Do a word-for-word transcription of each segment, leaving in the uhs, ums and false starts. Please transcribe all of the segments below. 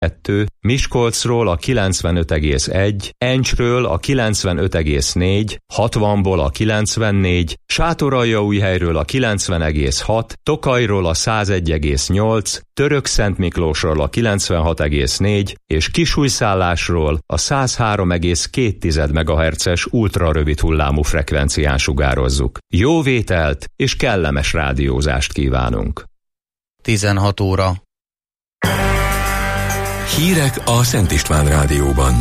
kettő, Miskolcról a kilencvenöt egész egy, Encsről a kilencvenöt egész négy, hatvanból a kilencvennégy, Sátoraljaújhelyről a kilencven egész hat, Tokajról a százegy egész nyolc, Törökszentmiklósról a kilencvenhat egész négy és Kisújszállásról a száz három egész két megahertzes ultrarövid hullámú frekvencián sugározzuk. Jó vételt és kellemes rádiózást kívánunk. tizenhat óra. Hírek a Szent István Rádióban.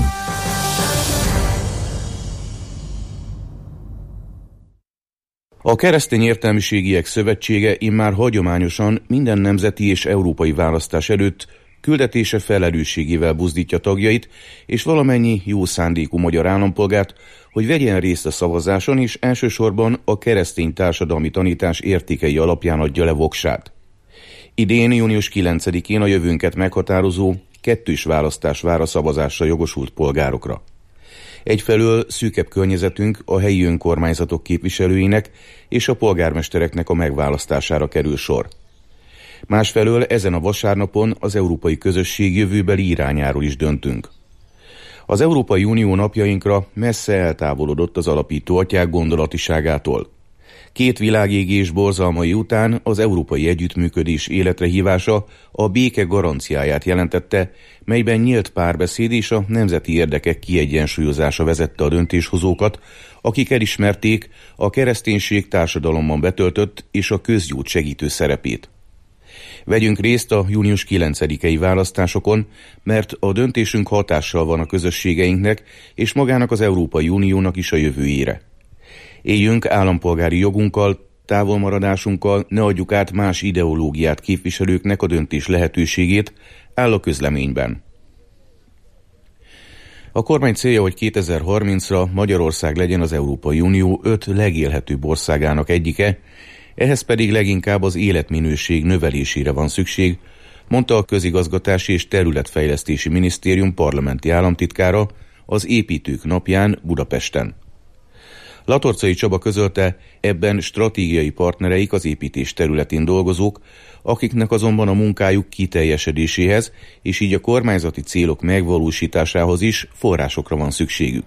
A Keresztény Értelmiségiek Szövetsége immár hagyományosan minden nemzeti és európai választás előtt küldetése felelősségével buzdítja tagjait és valamennyi jó szándékú magyar állampolgárt, hogy vegyen részt a szavazáson, és elsősorban a keresztény társadalmi tanítás értékei alapján adja le voksát. Idén, június kilencedikén a jövőnket meghatározó kettős választás vár a szavazásra jogosult polgárokra. Egyfelől szűkebb környezetünk a helyi önkormányzatok képviselőinek és a polgármestereknek a megválasztására kerül sor. Másfelől ezen a vasárnapon az európai közösség jövőbeli irányáról is döntünk. Az Európai Unió napjainkra messze eltávolodott az alapító atyák gondolatiságától. Két világégés borzalmai után az európai együttműködés életre hívása a béke garanciáját jelentette, melyben nyílt párbeszéd és a nemzeti érdekek kiegyensúlyozása vezette a döntéshozókat, akik elismerték a kereszténység társadalomban betöltött és a közjót segítő szerepét. Vegyünk részt a június kilencedikei választásokon, mert a döntésünk hatással van a közösségeinknek és magának az Európai Uniónak is a jövőjére. Éljünk állampolgári jogunkkal, távolmaradásunkkal, ne adjuk át más ideológiát képviselőknek a döntés lehetőségét, áll a közleményben. A kormány célja, hogy kétezer-harmincra Magyarország legyen az Európai Unió öt legélhetőbb országának egyike, ehhez pedig leginkább az életminőség növelésére van szükség, mondta a Közigazgatási és Területfejlesztési Minisztérium parlamenti államtitkára az Építők napján Budapesten. Latorcai Csaba közölte, ebben stratégiai partnereik az építés területén dolgozók, akiknek azonban a munkájuk kiteljesedéséhez és így a kormányzati célok megvalósításához is forrásokra van szükségük.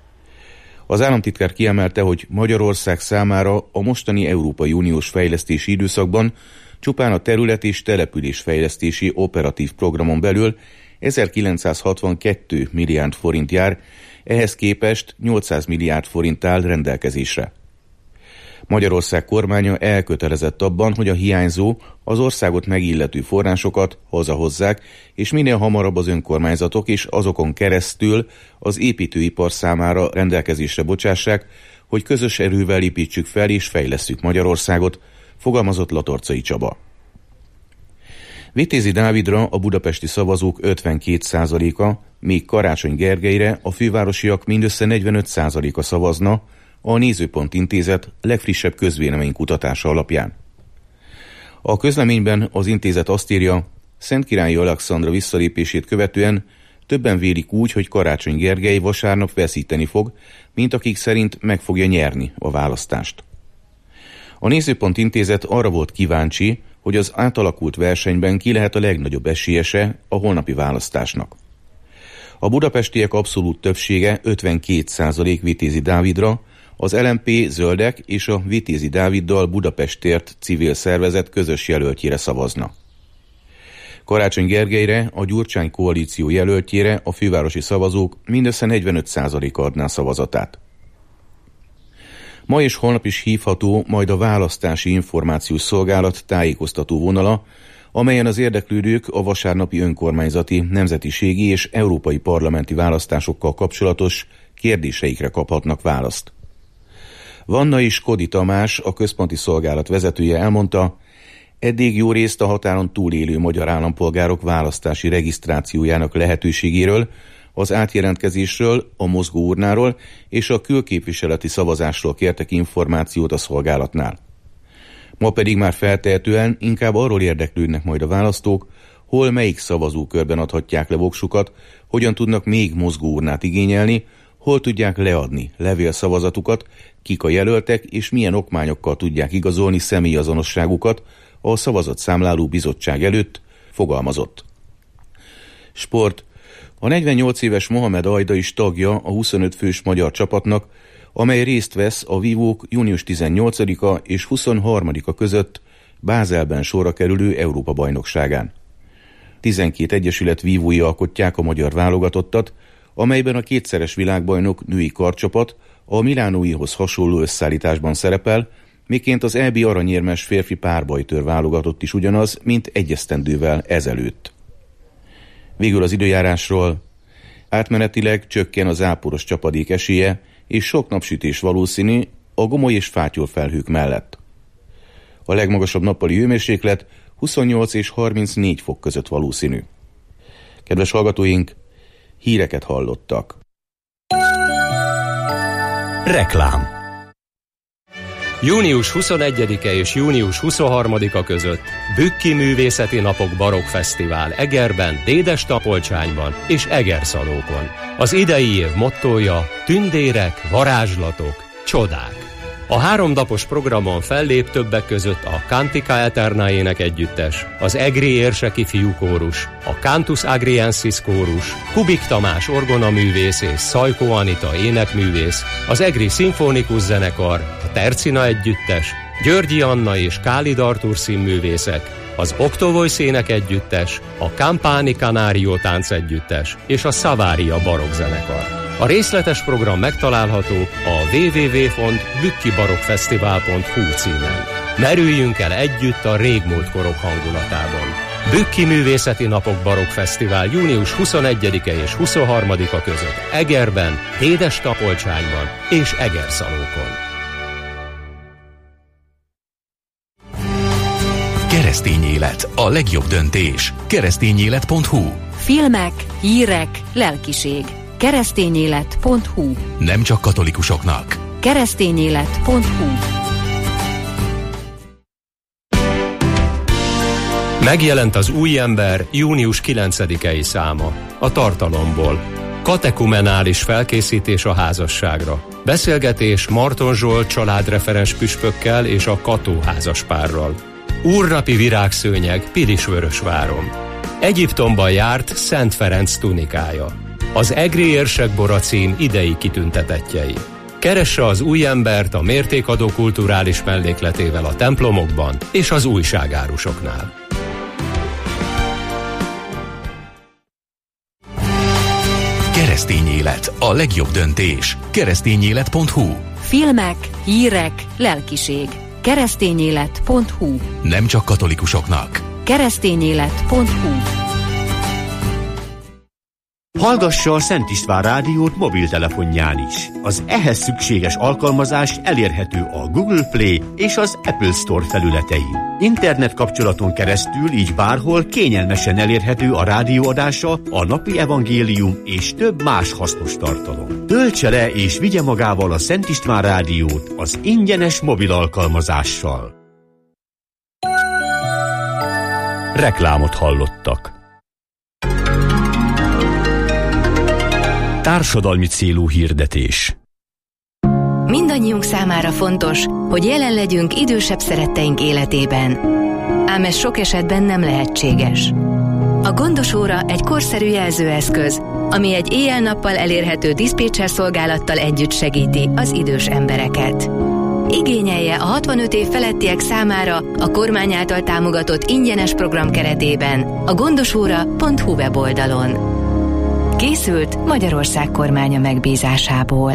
Az államtitkár kiemelte, hogy Magyarország számára a mostani Európai Uniós fejlesztési időszakban csupán a terület- és településfejlesztési operatív programon belül ezerkilencszázhatvankettő milliárd forint jár, ehhez képest nyolcszáz milliárd forint áll rendelkezésre. Magyarország kormánya elkötelezett abban, hogy a hiányzó, az országot megillető forrásokat hazahozzák, és minél hamarabb az önkormányzatok és azokon keresztül az építőipar számára rendelkezésre bocsássák, hogy közös erővel építsük fel és fejlesszük Magyarországot, fogalmazott Latorcai Csaba. Vitézi Dávidra a budapesti szavazók ötvenkét százaléka, míg Karácsony Gergelyre a fővárosiak mindössze negyvenöt százaléka szavazna, a Nézőpont Intézet legfrissebb közvéleménykutatása alapján. A közleményben az intézet azt írja, Szentkirályi Alexandra visszalépését követően többen vélik úgy, hogy Karácsony Gergely vasárnap veszíteni fog, mint akik szerint meg fogja nyerni a választást. A Nézőpont Intézet arra volt kíváncsi, hogy az átalakult versenyben ki lehet a legnagyobb esélyese a holnapi választásnak. A budapestiek abszolút többsége ötvenkét százalék Vitézi Dávidra, az el em pé, Zöldek és a Vitézi Dáviddal Budapestért civil szervezet közös jelöltjére szavazna. Karácsony Gergelyre, a Gyurcsány koalíció jelöltjére a fővárosi szavazók mindössze negyvenöt százaléka adná szavazatát. Ma és holnap is hívható majd a Választási Információs Szolgálat tájékoztató vonala, amelyen az érdeklődők a vasárnapi önkormányzati, nemzetiségi és európai parlamenti választásokkal kapcsolatos kérdéseikre kaphatnak választ. Vanna is Kodi Tamás, a központi szolgálat vezetője elmondta, eddig jó részt a határon túlélő magyar állampolgárok választási regisztrációjának lehetőségéről, az átjelentkezésről, a mozgóurnáról és a külképviseleti szavazásról kértek információt a szolgálatnál. Ma pedig már feltehetően inkább arról érdeklődnek majd a választók, hol melyik szavazókörben adhatják le voksukat, hogyan tudnak még mozgóurnát igényelni, hol tudják leadni levélszavazatukat, kik a jelöltek és milyen okmányokkal tudják igazolni személyazonosságukat a szavazatszámláló bizottság előtt, fogalmazott. Sport. A negyvennyolc éves Mohamed Ajda is tagja a huszonöt fős magyar csapatnak, amely részt vesz a vívók június tizennyolcadika és huszonharmadika között Bázelben sorra kerülő Európa-bajnokságán. tizenkét egyesület vívói alkotják a magyar válogatottat, amelyben a kétszeres világbajnok női karcsapat a milánóihoz hasonló összeállításban szerepel, miként az é bé aranyérmes férfi párbajtőr válogatott is ugyanaz, mint egy esztendővel ezelőtt. Végül az időjárásról. Átmenetileg csökken a záporos csapadék esélye, és sok napsütés valószínű a gomoly és fátyol felhők mellett. A legmagasabb nappali hőmérséklet huszonnyolc és harmincnégy fok között valószínű. Kedves hallgatóink, híreket hallottak. Reklám. június huszonegyedike és június huszonharmadika között Bükki Művészeti Napok Barokk Fesztivál Egerben, Dédes-Tapolcsányban és Egerszalókon. Az idei év mottója tündérek, varázslatok, csodák. A háromnapos programon fellép többek között a Cantica Eterna énekegyüttes, az Egri érseki fiúkórus, a Cantus Agriensis kórus, Kubik Tamás orgonaművész és Szajkó Anita énekművész, az Egri szimfonikus zenekar, a Tercina együttes, Györgyi Anna és Kálid Artúr színművészek, az Octovoice énekegyüttes, a Campani Canario táncegyüttes és a Savaria barokkzenekar. A részletes program megtalálható a double-u double-u double-u pont bükki barokkfesztivál pont hu címen. Merüljünk el együtt a régmúlt korok hangulatában. Bükki Művészeti Napok Barokk Fesztivál június huszonegyedike és huszonharmadika között Egerben, Dédes-Tapolcsányban és Egerszalókon. Keresztény élet, a legjobb döntés. keresztényélet pont hu. Filmek, hírek, lelkiség. keresztényélet pont hu. Nem csak katolikusoknak. keresztényélet pont hu. Megjelent az Új ember június kilencedikei száma. A tartalomból. Katekumenális felkészítés a házasságra. Beszélgetés Marton Zsolt családreferens püspökkel és a Kató házaspárral. Úrnapi virágszőnyeg Pilisvörösváron. Egyiptomban járt Szent Ferenc tunikája. Az Egri érsek bora cím idei kitüntetettjei. Keresse az Új embert a mértékadó kulturális mellékletével a templomokban és az újságárusoknál. Keresztény élet, a legjobb döntés. keresztényélet pont hu. Filmek, hírek, lelkiség. keresztényélet pont hu. Nem csak katolikusoknak. keresztényélet pont hu. Hallgassa a Szent István rádiót mobiltelefonján is. Az ehhez szükséges alkalmazás elérhető a Google Play és az Apple Store felületein. Internet kapcsolaton keresztül így bárhol kényelmesen elérhető a rádióadása, a napi evangélium és több más hasznos tartalom. Töltse le és vigye magával a Szent István rádiót az ingyenes mobil alkalmazással. Reklámot hallottak. Társadalmi célú hirdetés. Mindannyiunk számára fontos, hogy jelen legyünk idősebb szeretteink életében. Ám ez sok esetben nem lehetséges. A Gondos óra egy korszerű jelzőeszköz, ami egy éjjel-nappal elérhető diszpécser szolgálattal együtt segíti az idős embereket. Igényelje a hatvanöt év felettiek számára a kormány által támogatott ingyenes program keretében a gondosóra pont hu weboldalon. Készült Magyarország kormánya megbízásából.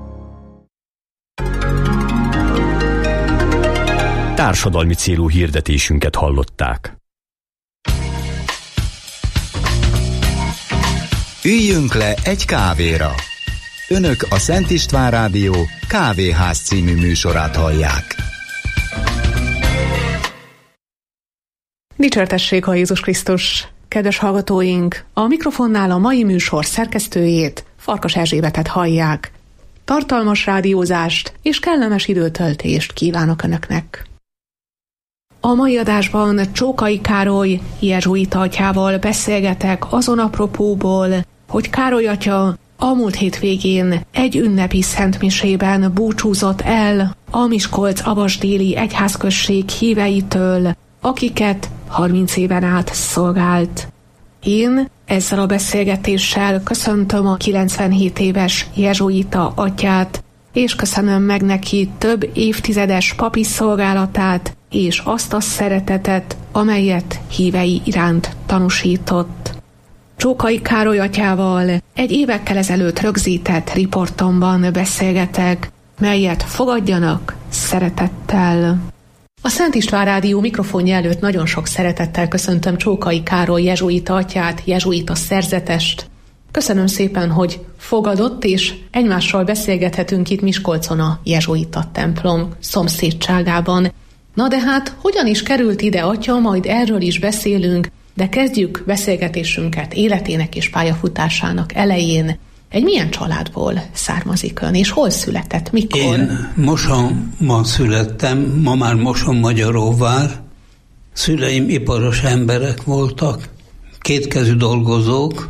Társadalmi célú hirdetésünket hallották. Üljünk le egy kávéra. Önök a Szent István Rádió Kávéház című műsorát hallják. Dicsértessék a Jézus Krisztus! Kedves hallgatóink, a mikrofonnál a mai műsor szerkesztőjét, Farkas Erzsébetet hallják. Tartalmas rádiózást és kellemes időtöltést kívánok Önöknek. A mai adásban Csókai Károly jezsuita atyával beszélgetek azon apropóból, hogy Károly atya a múlt hétvégén egy ünnepi szentmisében búcsúzott el a Miskolc-Avasdéli egyházközség híveitől, akiket harminc éven át szolgált. Én ezzel a beszélgetéssel köszöntöm a kilencvenhét éves jezsuita atyát, és köszönöm meg neki több évtizedes papi szolgálatát, és azt a szeretetet, amelyet hívei iránt tanúsított. Csókai Károly atyával egy évekkel ezelőtt rögzített riportomban beszélgetek, melyet fogadjanak szeretettel. A Szent István Rádió mikrofonja előtt nagyon sok szeretettel köszöntöm Csókai Károly jezsuita atyát, jezsuita szerzetest. Köszönöm szépen, hogy fogadott, és egymással beszélgethetünk itt Miskolcon a jezsuita templom szomszédságában. Na de hát, hogyan is került ide atya, majd erről is beszélünk, de kezdjük beszélgetésünket életének és pályafutásának elején. Egy milyen családból származik ön, és hol született, mikor? Én Mosonban születtem, ma már Moson-Magyaróvár. Szüleim iparos emberek voltak, kétkezű dolgozók,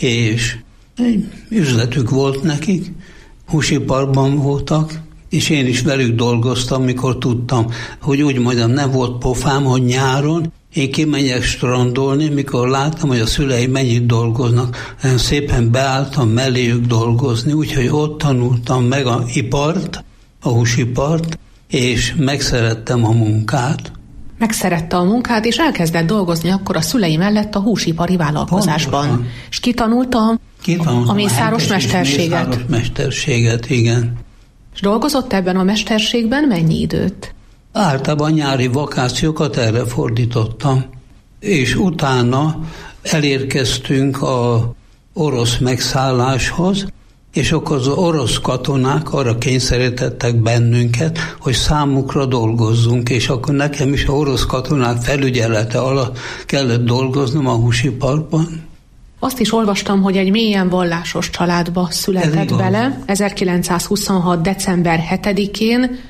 és egy üzletük volt nekik, húsiparban voltak, és én is velük dolgoztam, mikor tudtam, hogy úgy mondjam, nem volt pofám, hogy nyáron én kimegyek strandolni, mikor láttam, hogy a szüleim mennyit dolgoznak. Én szépen beálltam melléjük dolgozni, úgyhogy ott tanultam meg a ipart, a húsipart, és megszerettem a munkát. Megszerette a munkát, és elkezdett dolgozni akkor a szülei mellett a húsipari vállalkozásban. Pontosan. És kitanulta Kitanultam a mészáros a mesterséget. Mészáros mesterséget, igen. És dolgozott ebben a mesterségben mennyi időt? Általában nyári vakációkat erre fordítottam, és utána elérkeztünk az orosz megszálláshoz, és akkor az orosz katonák arra kényszerítettek bennünket, hogy számukra dolgozzunk, és akkor nekem is az orosz katonák felügyelete alatt kellett dolgoznom a húsiparban. Azt is olvastam, hogy egy mélyen vallásos családba született bele, ezerkilencszázhuszonhat. december hetedikén,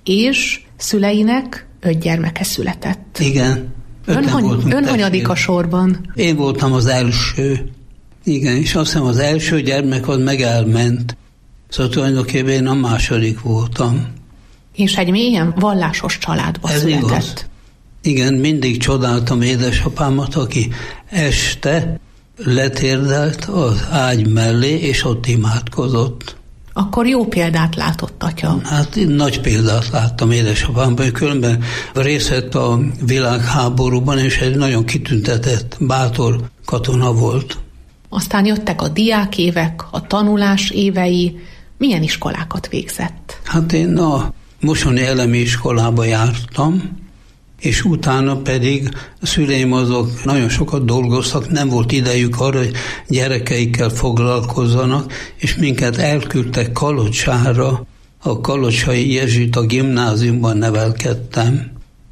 és szüleinek öt gyermeke született. Igen. Ön, hany- ön hanyadik a sorban? Én voltam az első. Igen, és azt hiszem az első gyermek az meg elment. Szóval tulajdonképpen én a második voltam. És egy mélyen vallásos családba Ez született. Igaz. Igen, mindig csodáltam édesapámat, aki este letérdelt az ágy mellé, és ott imádkozott. Akkor jó példát látott, atya. Hát én nagy példát láttam édesapámban, különben részt vett a világháborúban, és egy nagyon kitüntetett, bátor katona volt. Aztán jöttek a diákévek, a tanulás évei. Milyen iskolákat végzett? Hát én a mosoni elemi iskolába jártam, és utána pedig a szüleim azok nagyon sokat dolgoztak, nem volt idejük arra, hogy gyerekeikkel foglalkozzanak, és minket elküldtek Kalocsára, a kalocsai jezsuita gimnáziumban nevelkedtem.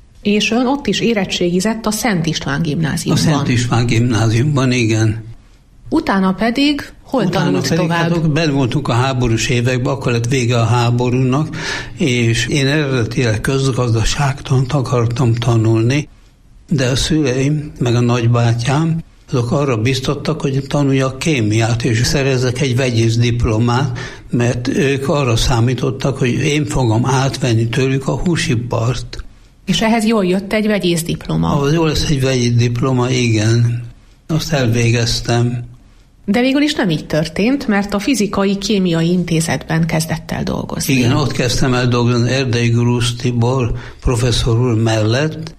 És ön ott is érettségizett a Szent István gimnáziumban. A Szent István gimnáziumban, igen. Utána pedig hol Utána tanult pedig, tovább? Hát, benn voltunk a háborús években, akkor lett vége a háborúnak, és én eredetileg közgazdaságtant akartam tanulni, de a szüleim, meg a nagybátyám, azok arra biztattak, hogy tanuljak kémiát, és szerezzek egy vegyész diplomát, mert ők arra számítottak, hogy én fogom átvenni tőlük a húsipart. És ehhez jól jött egy vegyész diploma. Ahhoz jól lesz egy vegyész diploma, igen. Azt elvégeztem. De végül is nem így történt, mert a fizikai-kémiai intézetben kezdett el dolgozni. Igen, ott kezdtem el dolgozni Erdei Grúz Tibor professzor úr mellett,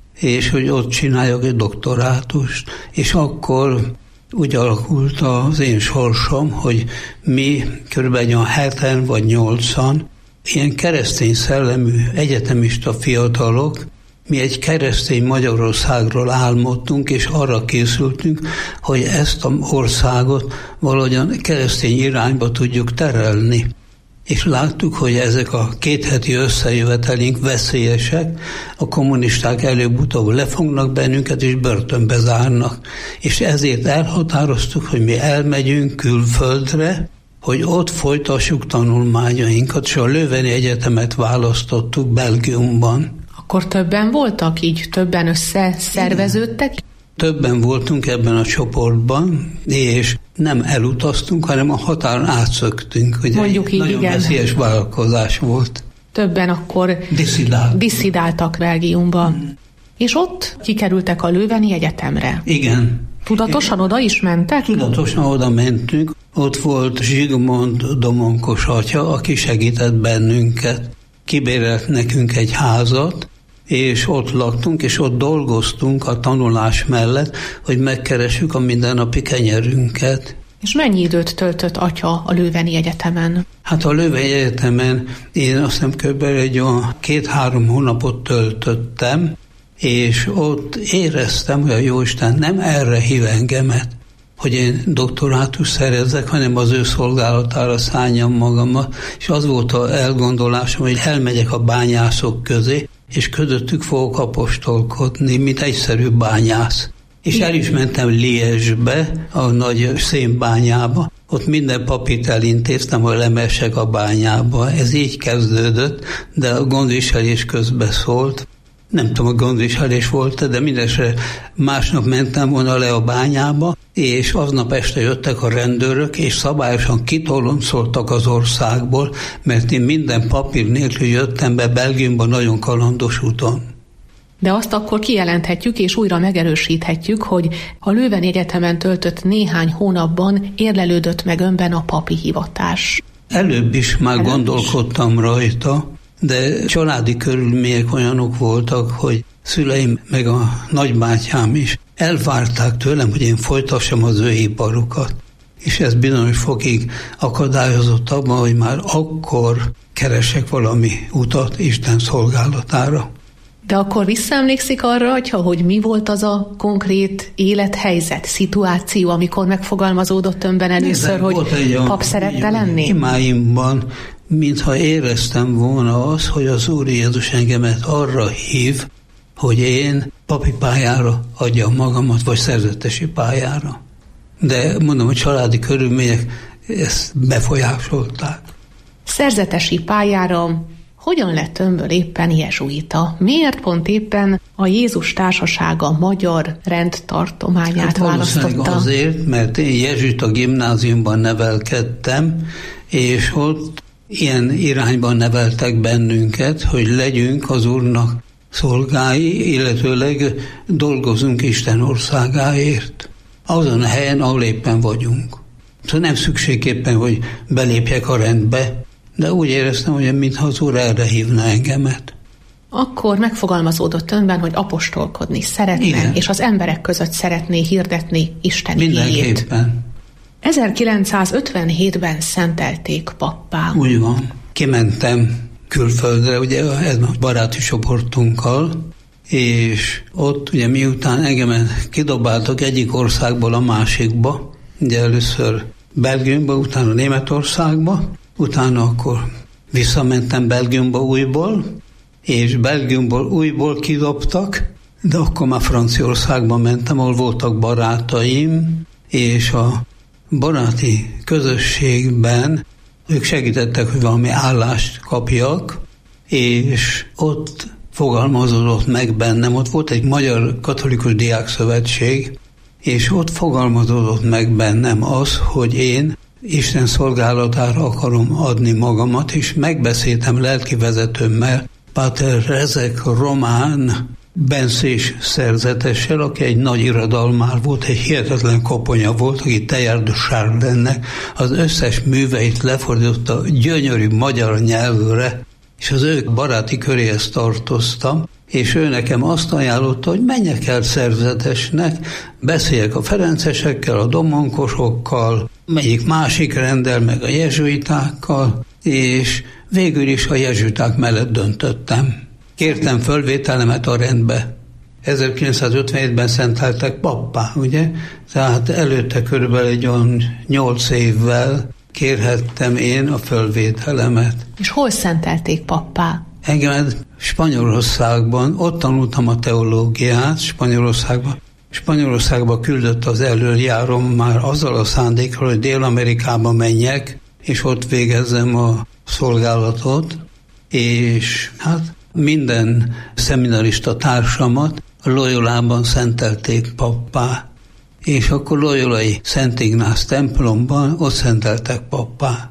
és hogy ott csináljak egy doktorátust. És akkor úgy alakult az én sorsom, hogy mi körülbelül heten vagy nyolcan ilyen keresztény szellemű egyetemista fiatalok, mi egy keresztény Magyarországról álmodtunk, és arra készültünk, hogy ezt az országot valahogyan keresztény irányba tudjuk terelni. És láttuk, hogy ezek a kétheti összejövetelink veszélyesek, a kommunisták előbb-utóbb lefognak bennünket, és börtönbe zárnak. És ezért elhatároztuk, hogy mi elmegyünk külföldre, hogy ott folytassuk tanulmányainkat, és a Löveni Egyetemet választottuk Belgiumban. Akkor többen voltak, így többen összeszerveződtek? Többen voltunk ebben a csoportban, és nem elutaztunk, hanem a határon átszöktünk. Ugye Mondjuk így, nagyon igen. veszélyes vállalkozás volt. Többen akkor Diszidáltak. diszidáltak Belgiumba. Mm. És ott kikerültek a Löveni Egyetemre. Igen. Tudatosan oda is mentek? Tudatosan oda mentünk. Ott volt Zsigmond Domonkos atya, aki segített bennünket. Kibérelt nekünk egy házat, és ott laktunk, és ott dolgoztunk a tanulás mellett, hogy megkeressük a mindennapi kenyerünket. És mennyi időt töltött atya a Lőveni Egyetemen? Hát a Lőveni Egyetemen én azt hiszem kb. egy olyan két-három hónapot töltöttem, és ott éreztem, hogy a Jóisten nem erre hív engemet, hogy én doktorátus szerezzek, hanem az ő szolgálatára szálljam magamat, és az volt az elgondolásom, hogy elmegyek a bányászok közé, és közöttük fogok apostolkodni, mint egyszerű bányász. És el is mentem Liège-be, a nagy szénbányába, ott minden papírt elintéztem, hogy lemessek a bányába. Ez így kezdődött, de a gondviselés közbe szólt. Nem tudom, a gondviselés volt, de mindesre másnap mentem volna le a bányába, és aznap este jöttek a rendőrök, és szabályosan kitoloncoltak az országból, mert én minden papír nélkül jöttem be Belgiumba nagyon kalandos úton. De azt akkor kijelenthetjük, és újra megerősíthetjük, hogy a Lőveni Egyetemen töltött néhány hónapban érlelődött meg önben a papi hivatás. Előbb is már Előbb gondolkodtam is. rajta, de családi körülmények olyanok voltak, hogy szüleim meg a nagybátyám is elvárták tőlem, hogy én folytassam az ő iparukat. És ez bizonyos fokig akadályozott abban, hogy már akkor keresek valami utat Isten szolgálatára. De akkor visszaemlékszik arra, atya, hogy mi volt az a konkrét élethelyzet, szituáció, amikor megfogalmazódott önben először, hogy pap szerette lenni? Imáimban, mintha éreztem volna az, hogy az Úr Jézus engemet arra hív, hogy én papi pályára adjam magamat, vagy szerzetesi pályára. De mondom, hogy családi körülmények ezt befolyásolták. Szerzetesi pályára hogyan lett önből éppen jezsuita? Miért pont éppen a Jézus Társasága magyar rendtartományát hát választotta? Azért, mert én jezsuita gimnáziumban nevelkedtem, és ott ilyen irányban neveltek bennünket, hogy legyünk az Úrnak szolgái, illetőleg dolgozunk Isten országáért. Azon a helyen, ahol éppen vagyunk. Szóval nem szükségképpen, hogy belépjek a rendbe, de úgy éreztem, hogy mintha az Úr erre hívna engemet. Akkor megfogalmazódott önben, hogy apostolkodni szeretne, igen, és az emberek között szeretné hirdetni Isten igéjét. Mindenképpen. ezerkilencszázötvenhétben szentelték pappá. Úgy van. Kimentem külföldre, ugye ez a baráti csoportunkkal, és ott ugye miután engemet kidobáltak egyik országból a másikba, ugye először Belgiumba, utána Németországba, utána akkor visszamentem Belgiumba újból, és Belgiumból újból kidobtak, de akkor már Franciaországba mentem, ahol voltak barátaim, és a baráti közösségben ők segítettek, hogy valami állást kapjak, és ott fogalmazódott meg bennem, ott volt egy Magyar Katolikus Diákszövetség, és ott fogalmazódott meg bennem az, hogy én Isten szolgálatára akarom adni magamat, és megbeszéltem lelkivezetőmmel, Páter Rezek Román benszés szerzetessel, aki egy nagy irodalmár volt, egy hihetetlen koponya volt, aki Teilhard de Chardinnek az összes műveit lefordította gyönyörű magyar nyelvre, és az ő baráti köréhez tartoztam, és ő nekem azt ajánlotta, hogy menjek el szerzetesnek, beszéljek a ferencesekkel, a domonkosokkal, melyik másik rendel meg a jezsuitákkal, és végül is a jezsuiták mellett döntöttem. Kértem fölvételemet a rendbe. ezerkilencszázötvenhétben szenteltek pappá, ugye? Tehát előtte körülbelül egy olyan nyolc évvel kérhettem én a fölvételemet. És hol szentelték pappá? Engem Spanyolországban, ott tanultam a teológiát Spanyolországban. Spanyolországba küldött az elöljárom már azzal a szándékkal, hogy Dél-Amerikába menjek, és ott végezzem a szolgálatot, és hát minden szeminarista társamat a Loyolában szentelték pappá, és akkor Loyolai Szent Ignác templomban ott szenteltek pappá.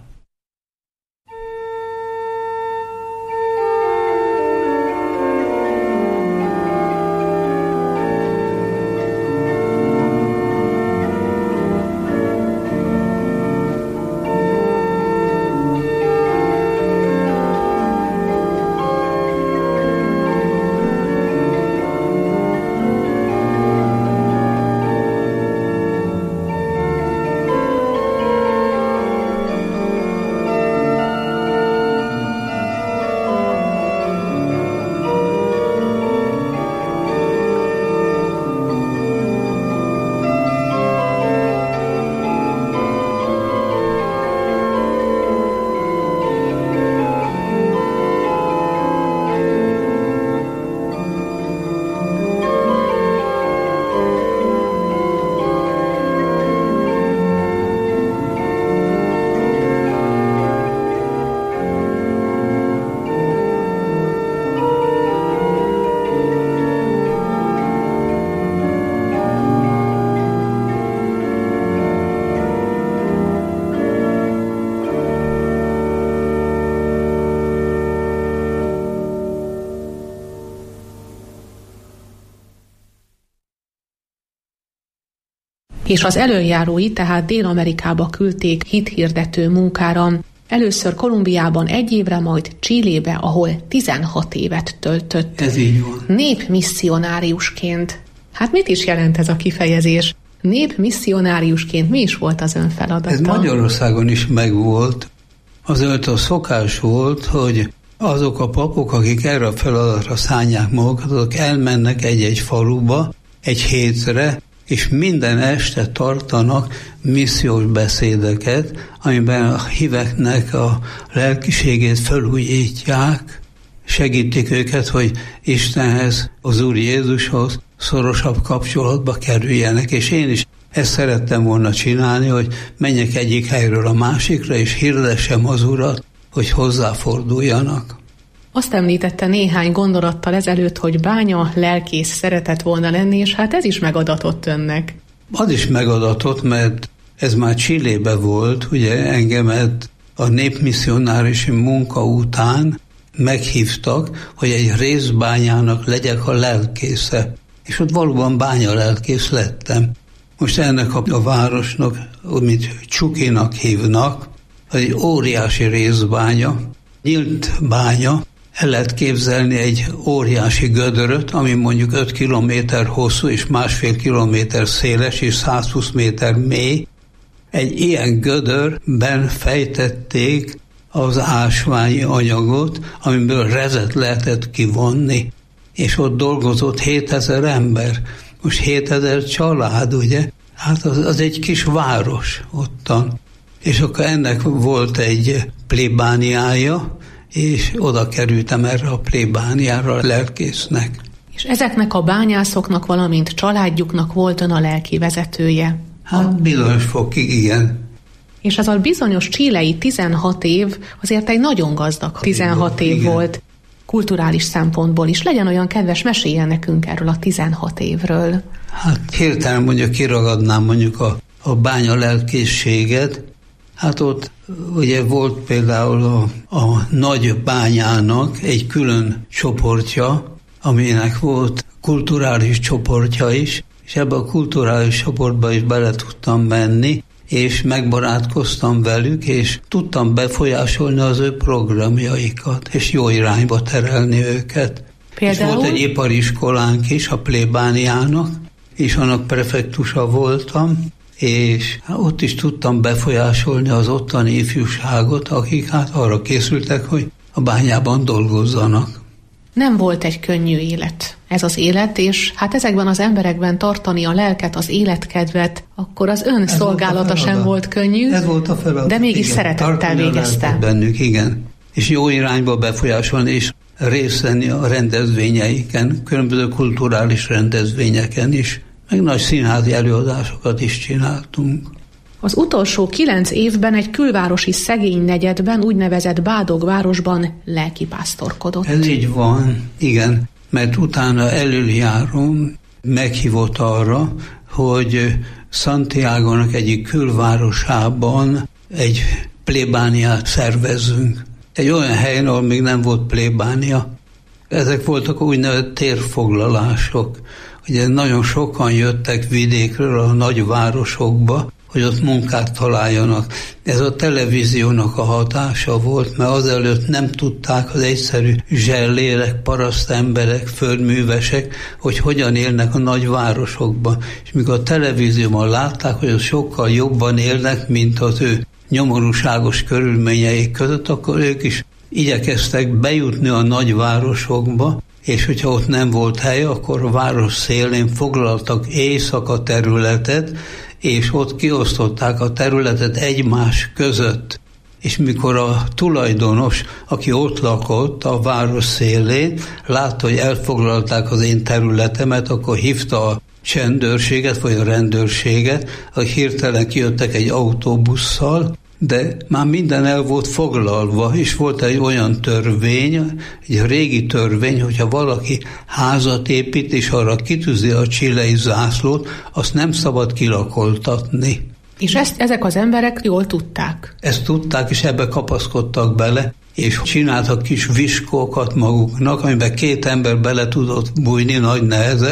és az elöljárói tehát Dél-Amerikába küldték hithirdető munkára. Először Kolumbiában egy évre, majd Chilébe, ahol tizenhat évet töltött. Ez így van. Népmisszionáriusként. Hát mit is jelent ez a kifejezés? Népmisszionáriusként mi is volt az ön feladata? Ez Magyarországon is megvolt. Azért a szokás volt, hogy azok a papok, akik erre a feladatra szánják magukat, azok elmennek egy-egy faluba egy hétre, és minden este tartanak missziós beszédeket, amiben a híveknek a lelkiségét felújítják, segítik őket, hogy Istenhez, az Úr Jézushoz szorosabb kapcsolatba kerüljenek, és én is ezt szerettem volna csinálni, hogy menjek egyik helyről a másikra, és hirdessem az Urat, hogy hozzáforduljanak. Azt említette néhány gondolattal ezelőtt, hogy bánya lelkész szeretett volna lenni, és hát ez is megadatott önnek. Az is megadatott, mert ez már Chilébe volt, ugye engemet a népmisszionáriusi munka után meghívtak, hogy egy részbányának legyek a lelkésze. És ott valóban bánya lelkész lettem. Most ennek a, a városnak, amit Csukinak hívnak, egy óriási részbánya, nyílt bánya. El lehet képzelni egy óriási gödöröt, ami mondjuk öt kilométer hosszú és másfél kilométer széles és százhúsz méter mély. Egy ilyen gödörben fejtették az ásványi anyagot, amiből rezet lehetett kivonni. És ott dolgozott hétezer ember. Most hétezer család, ugye? Hát az, az egy kis város ottan. És akkor ennek volt egy plébániája, és oda kerültem erre a plébániára a lelkésznek. És ezeknek a bányászoknak, valamint családjuknak volt ön a lelki vezetője? Hát bizonyos fokig, igen. És az a bizonyos chilei tizenhat év azért egy nagyon gazdag tizenhat év igen. volt. Kulturális szempontból is. Legyen olyan kedves, meséljen nekünk erről a tizenhat évről. Hát hirtelen mondjuk kiragadnám mondjuk a, a bánya lelkészséget. Hát ott ugye volt például a, a nagy bányának egy külön csoportja, aminek volt kulturális csoportja is, és ebbe a kulturális csoportba is bele tudtam menni, és megbarátkoztam velük, és tudtam befolyásolni az ő programjaikat, és jó irányba terelni őket. Például? És volt egy ipari iskolánk is, a plébániának, és annak prefektusa voltam, és ott is tudtam befolyásolni az ottani ifjúságot, akik hát arra készültek, hogy a bányában dolgozzanak. Nem volt egy könnyű élet ez az élet, és hát ezekben az emberekben tartani a lelket, az életkedvet, akkor az ön ez szolgálata volt sem volt könnyű, ez volt a feladat. De mégis igen, szeretettel végezte. Bennük, igen. És jó irányba befolyásolni, és részt venni a rendezvényeiken, különböző kulturális rendezvényeken is, meg nagy színházi előadásokat is csináltunk. Az utolsó kilenc évben egy külvárosi szegény negyedben, úgynevezett Bádog-városban lelkipásztorkodott. Ez így van, igen, mert utána elöljárom meghívott arra, hogy Santiago-nak egyik külvárosában egy plébániát szervezzünk. Egy olyan helyen, ahol még nem volt plébánia. Ezek voltak úgynevezett térfoglalások. Ugye nagyon sokan jöttek vidékről a nagyvárosokba, hogy ott munkát találjanak. Ez a televíziónak a hatása volt, mert azelőtt nem tudták az egyszerű zsellérek, parasztemberek, földművesek, hogy hogyan élnek a nagyvárosokban. És mikor a televízióban látták, hogy az sokkal jobban élnek, mint az ő nyomorúságos körülményeik között, akkor ők is igyekeztek bejutni a nagyvárosokba, és hogyha ott nem volt hely, akkor a város szélén foglaltak éjszaka területet, és ott kiosztották a területet egymás között. És mikor a tulajdonos, aki ott lakott a város szélén, látta, hogy elfoglalták az én területemet, akkor hívta a csendőrséget, vagy a rendőrséget, akik hirtelen kijöttek egy autóbusszal, de már minden el volt foglalva, és volt egy olyan törvény, egy régi törvény, hogyha valaki házat épít, és arra kitűzi a chilei zászlót, azt nem szabad kilakoltatni. És ezt ezek az emberek jól tudták? Ezt tudták, és ebbe kapaszkodtak bele, és csináltak kis viskókat maguknak, amiben két ember bele tudott bújni nagy nehezen,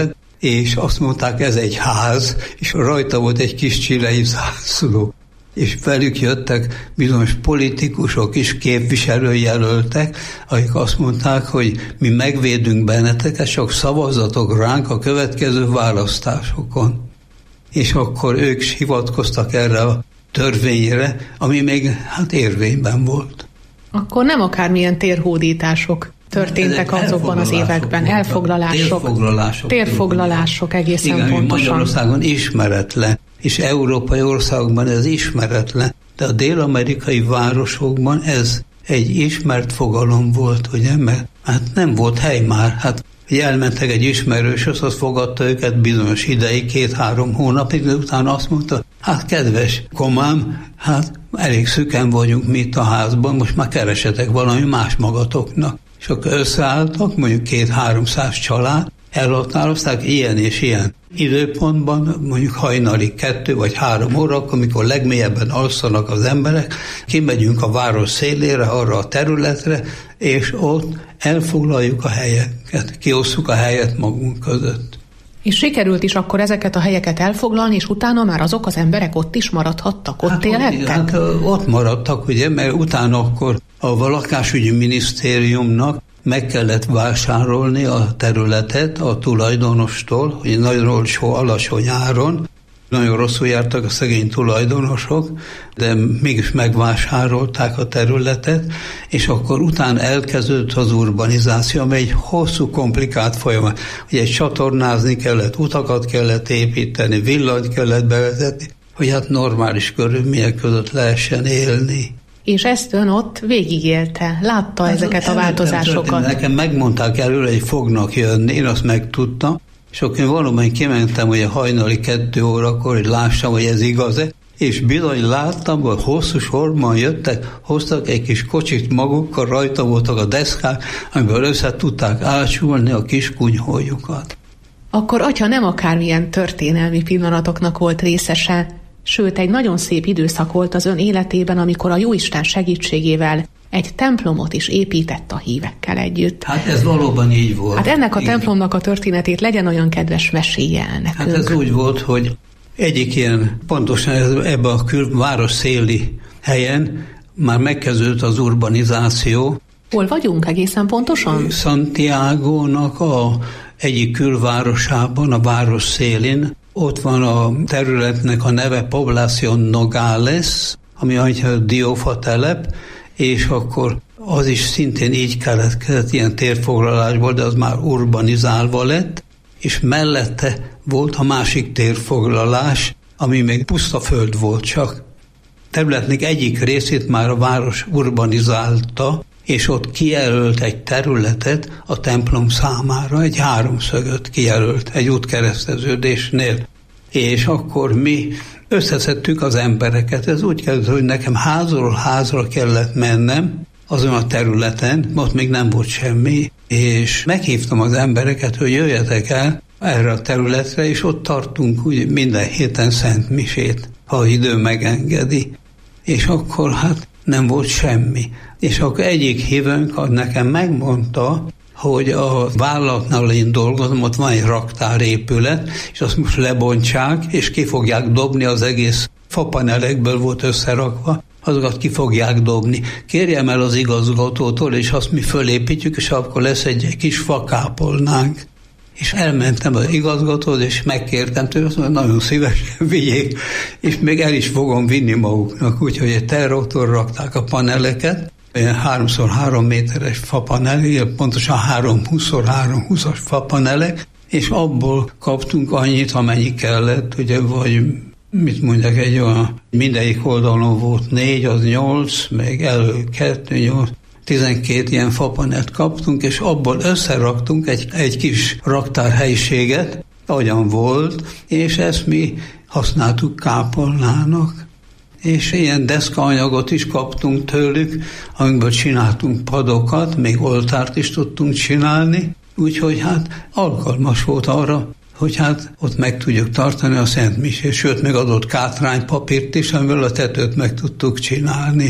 és azt mondták, ez egy ház, és rajta volt egy kis chilei zászló. És velük jöttek bizonyos politikusok is, képviselőjelöltek, akik azt mondták, hogy mi megvédünk benneteket, csak szavazatok ránk a következő választásokon. És akkor ők is hivatkoztak erre a törvényre, ami még hát érvényben volt. Akkor nem akármilyen térhódítások történtek azokban az években, elfoglalások, térfoglalások, térfoglalások egészen igen, pontosan. Magyarországon ismeretlen, és európai országokban ez ismeretlen, de a dél-amerikai városokban ez egy ismert fogalom volt, ugye, mert hát nem volt hely már, hát hogy elmentek egy ismerőshöz, az fogadta őket bizonyos ideig, két-három hónapig, de utána azt mondta, hát kedves komám, hát elég szüken vagyunk mi itt a házban, most már keresetek valami más magatoknak. És akkor összeálltak, mondjuk két-háromszáz család, elhatározták ilyen és ilyen időpontban, mondjuk hajnali kettő vagy három óra, amikor legmélyebben alszanak az emberek, kimegyünk a város szélére, arra a területre, és ott elfoglaljuk a helyeket, kiosszuk a helyet magunk között. És sikerült is akkor ezeket a helyeket elfoglalni, és utána már azok az emberek ott is maradhattak, ott hát, élhettek? Hát ott maradtak, ugye, mert utána akkor a lakásügyi minisztériumnak meg kellett vásárolni a területet a tulajdonostól, hogy nagyon olcsó, alacsony áron. Nagyon rosszul jártak a szegény tulajdonosok, de mégis megvásárolták a területet, és akkor utána elkezdődött az urbanizáció, amely egy hosszú, komplikált folyamat. Ugye csatornázni kellett, utakat kellett építeni, villanyt kellett bevezetni, hogy hát normális körülmények között lehessen élni. És ezt ön ott végigélte, látta hát ezeket a változásokat. Nekem megmondták előre, hogy fognak jönni, én azt megtudtam, és akkor én valóban kimentem, hogy a hajnali kettő órakor, hogy lássam, hogy ez igaz-e, és bizony láttam, hogy hosszú sorban jöttek, hoztak egy kis kocsit magukkal, rajta voltak a deszkák, amiből össze tudták ácsulni a kis kunyhójukat. Akkor atya nem akármilyen történelmi pillanatoknak volt részese, sőt, egy nagyon szép időszak volt az ön életében, amikor a Jóisten segítségével egy templomot is épített a hívekkel együtt. Hát ez valóban így volt. Hát ennek a igen. templomnak a történetét legyen olyan kedves, mesélje el nekünk. Hát ez úgy volt, hogy egyik ilyen, pontosan ebben a külváros széli helyen már megkezdődött az urbanizáció. Hol vagyunk egészen pontosan? Santiago-nak a egyik külvárosában, a város szélén. Ott van a területnek a neve Población Nogales, ami a diófa telep, és akkor az is szintén így keletkezett ilyen térfoglalásból, de az már urbanizálva lett, és mellette volt a másik térfoglalás, ami még puszta föld volt csak. Területnek egyik részét már a város urbanizálta, és ott kijelölt egy területet a templom számára, egy háromszögöt kijelölt egy útkereszteződésnél. És akkor mi összeszedtük az embereket. Ez úgy kezdődött, hogy nekem házról házra kellett mennem azon a területen, ott még nem volt semmi, és meghívtam az embereket, hogy jöjjetek el erre a területre, és ott tartunk úgy minden héten szent misét, ha idő megengedi. És akkor hát nem volt semmi. És akkor egyik hívőnk nekem megmondta, hogy a vállalatnál én dolgozom, ott van egy raktárépület, és azt most lebontsák, és ki fogják dobni, az egész fapanelekből volt összerakva, azokat ki fogják dobni. Kérjem el az igazgatótól, és azt mi fölépítjük, és akkor lesz egy, egy kis fakápolnánk. És elmentem az igazgatóhoz, és megkértem tőle, azt mondja, nagyon szívesen vigyék, és még el is fogom vinni maguknak, úgyhogy egy terrótól rakták a paneleket, olyan három szor három méteres fapanel, pontosan három húsz szor három húszas fapanelek, és abból kaptunk annyit, amennyi kellett, ugye, vagy mit mondják, egy olyan, mindegyik oldalon volt négy, az nyolc, meg elő kettő, nyolc, tizenkét ilyen fapanelt kaptunk, és abból összeraktunk egy, egy kis raktárhelyiséget, ahogyan volt, és ezt mi használtuk kápolnának. És ilyen deszkaanyagot is kaptunk tőlük, amikből csináltunk padokat, még oltárt is tudtunk csinálni, úgyhogy hát alkalmas volt arra, hogy hát ott meg tudjuk tartani a Szent Misét, sőt, még adott kátránypapírt is, amiből a tetőt meg tudtuk csinálni.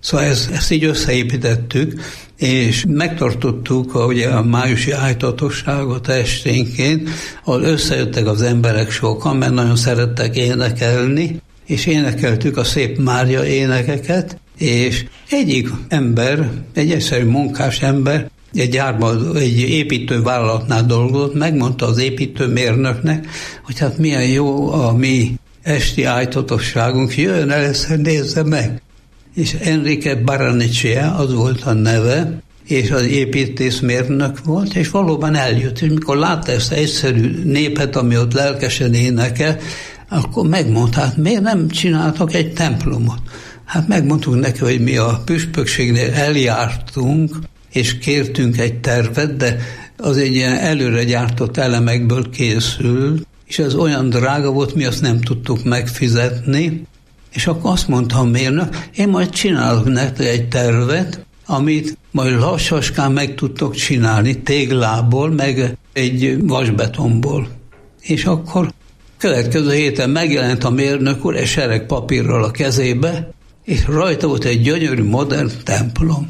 Szóval ezt, ezt így összeépítettük, és megtartottuk a, ugye, a májusi ájtatosságot esténként, ahol összejöttek az emberek sokan, mert nagyon szerettek énekelni, és énekeltük a Szép Mária énekeket, és egyik ember, egy egyszerű munkás ember, egy gyárban, egy építővállalatnál dolgozott, megmondta az építőmérnöknek, hogy hát milyen jó a mi esti ájtatosságunk, jöjjön először, nézze meg. És Enrique Barrenechea, az volt a neve, és az építészmérnök volt, és valóban eljött, és mikor látta ezt egyszerű népet, ami ott lelkesen énekel, akkor megmondta, hát miért nem csináltak egy templomot? Hát megmondtuk neki, hogy mi a püspökségnél eljártunk, és kértünk egy tervet, de az egy ilyen előre gyártott elemekből készült, és ez olyan drága volt, mi azt nem tudtuk megfizetni, és akkor azt mondta a mérnök, én majd csinálok nektek egy tervet, amit majd lassaskán meg tudtok csinálni téglából, meg egy vasbetonból. És akkor következő héten megjelent a mérnök úr egy sereg papírral a kezébe, és rajta volt egy gyönyörű, modern templom.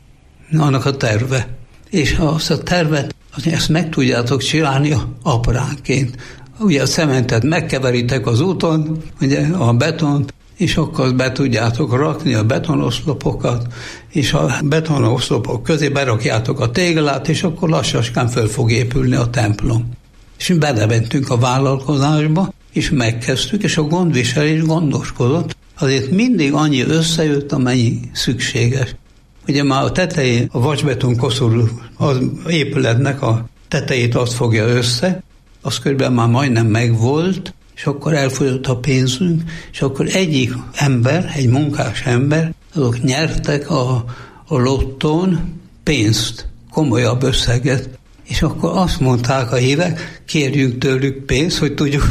Annak a terve. És azt a tervet, ezt meg tudjátok csinálni apránként. Ugye a cementet megkeveritek az úton, ugye a betont, és akkor be tudjátok rakni a betonoszlopokat, és a betonoszlopok közé berakjátok a téglát, és akkor lassaskán föl fog épülni a templom. És belementünk a vállalkozásba, és megkezdtük, és a gondviselés gondoskodott, azért mindig annyi összejött, amennyi szükséges. Ugye már a tetején a vasbeton koszorú az épületnek a tetejét azt fogja össze, az körülbelül már majdnem megvolt, és akkor elfogyott a pénzünk, és akkor egyik ember, egy munkás ember, azok nyertek a, a lottón pénzt, komolyabb összeget, és akkor azt mondták a hívek, kérjünk tőlük pénzt, hogy tudjuk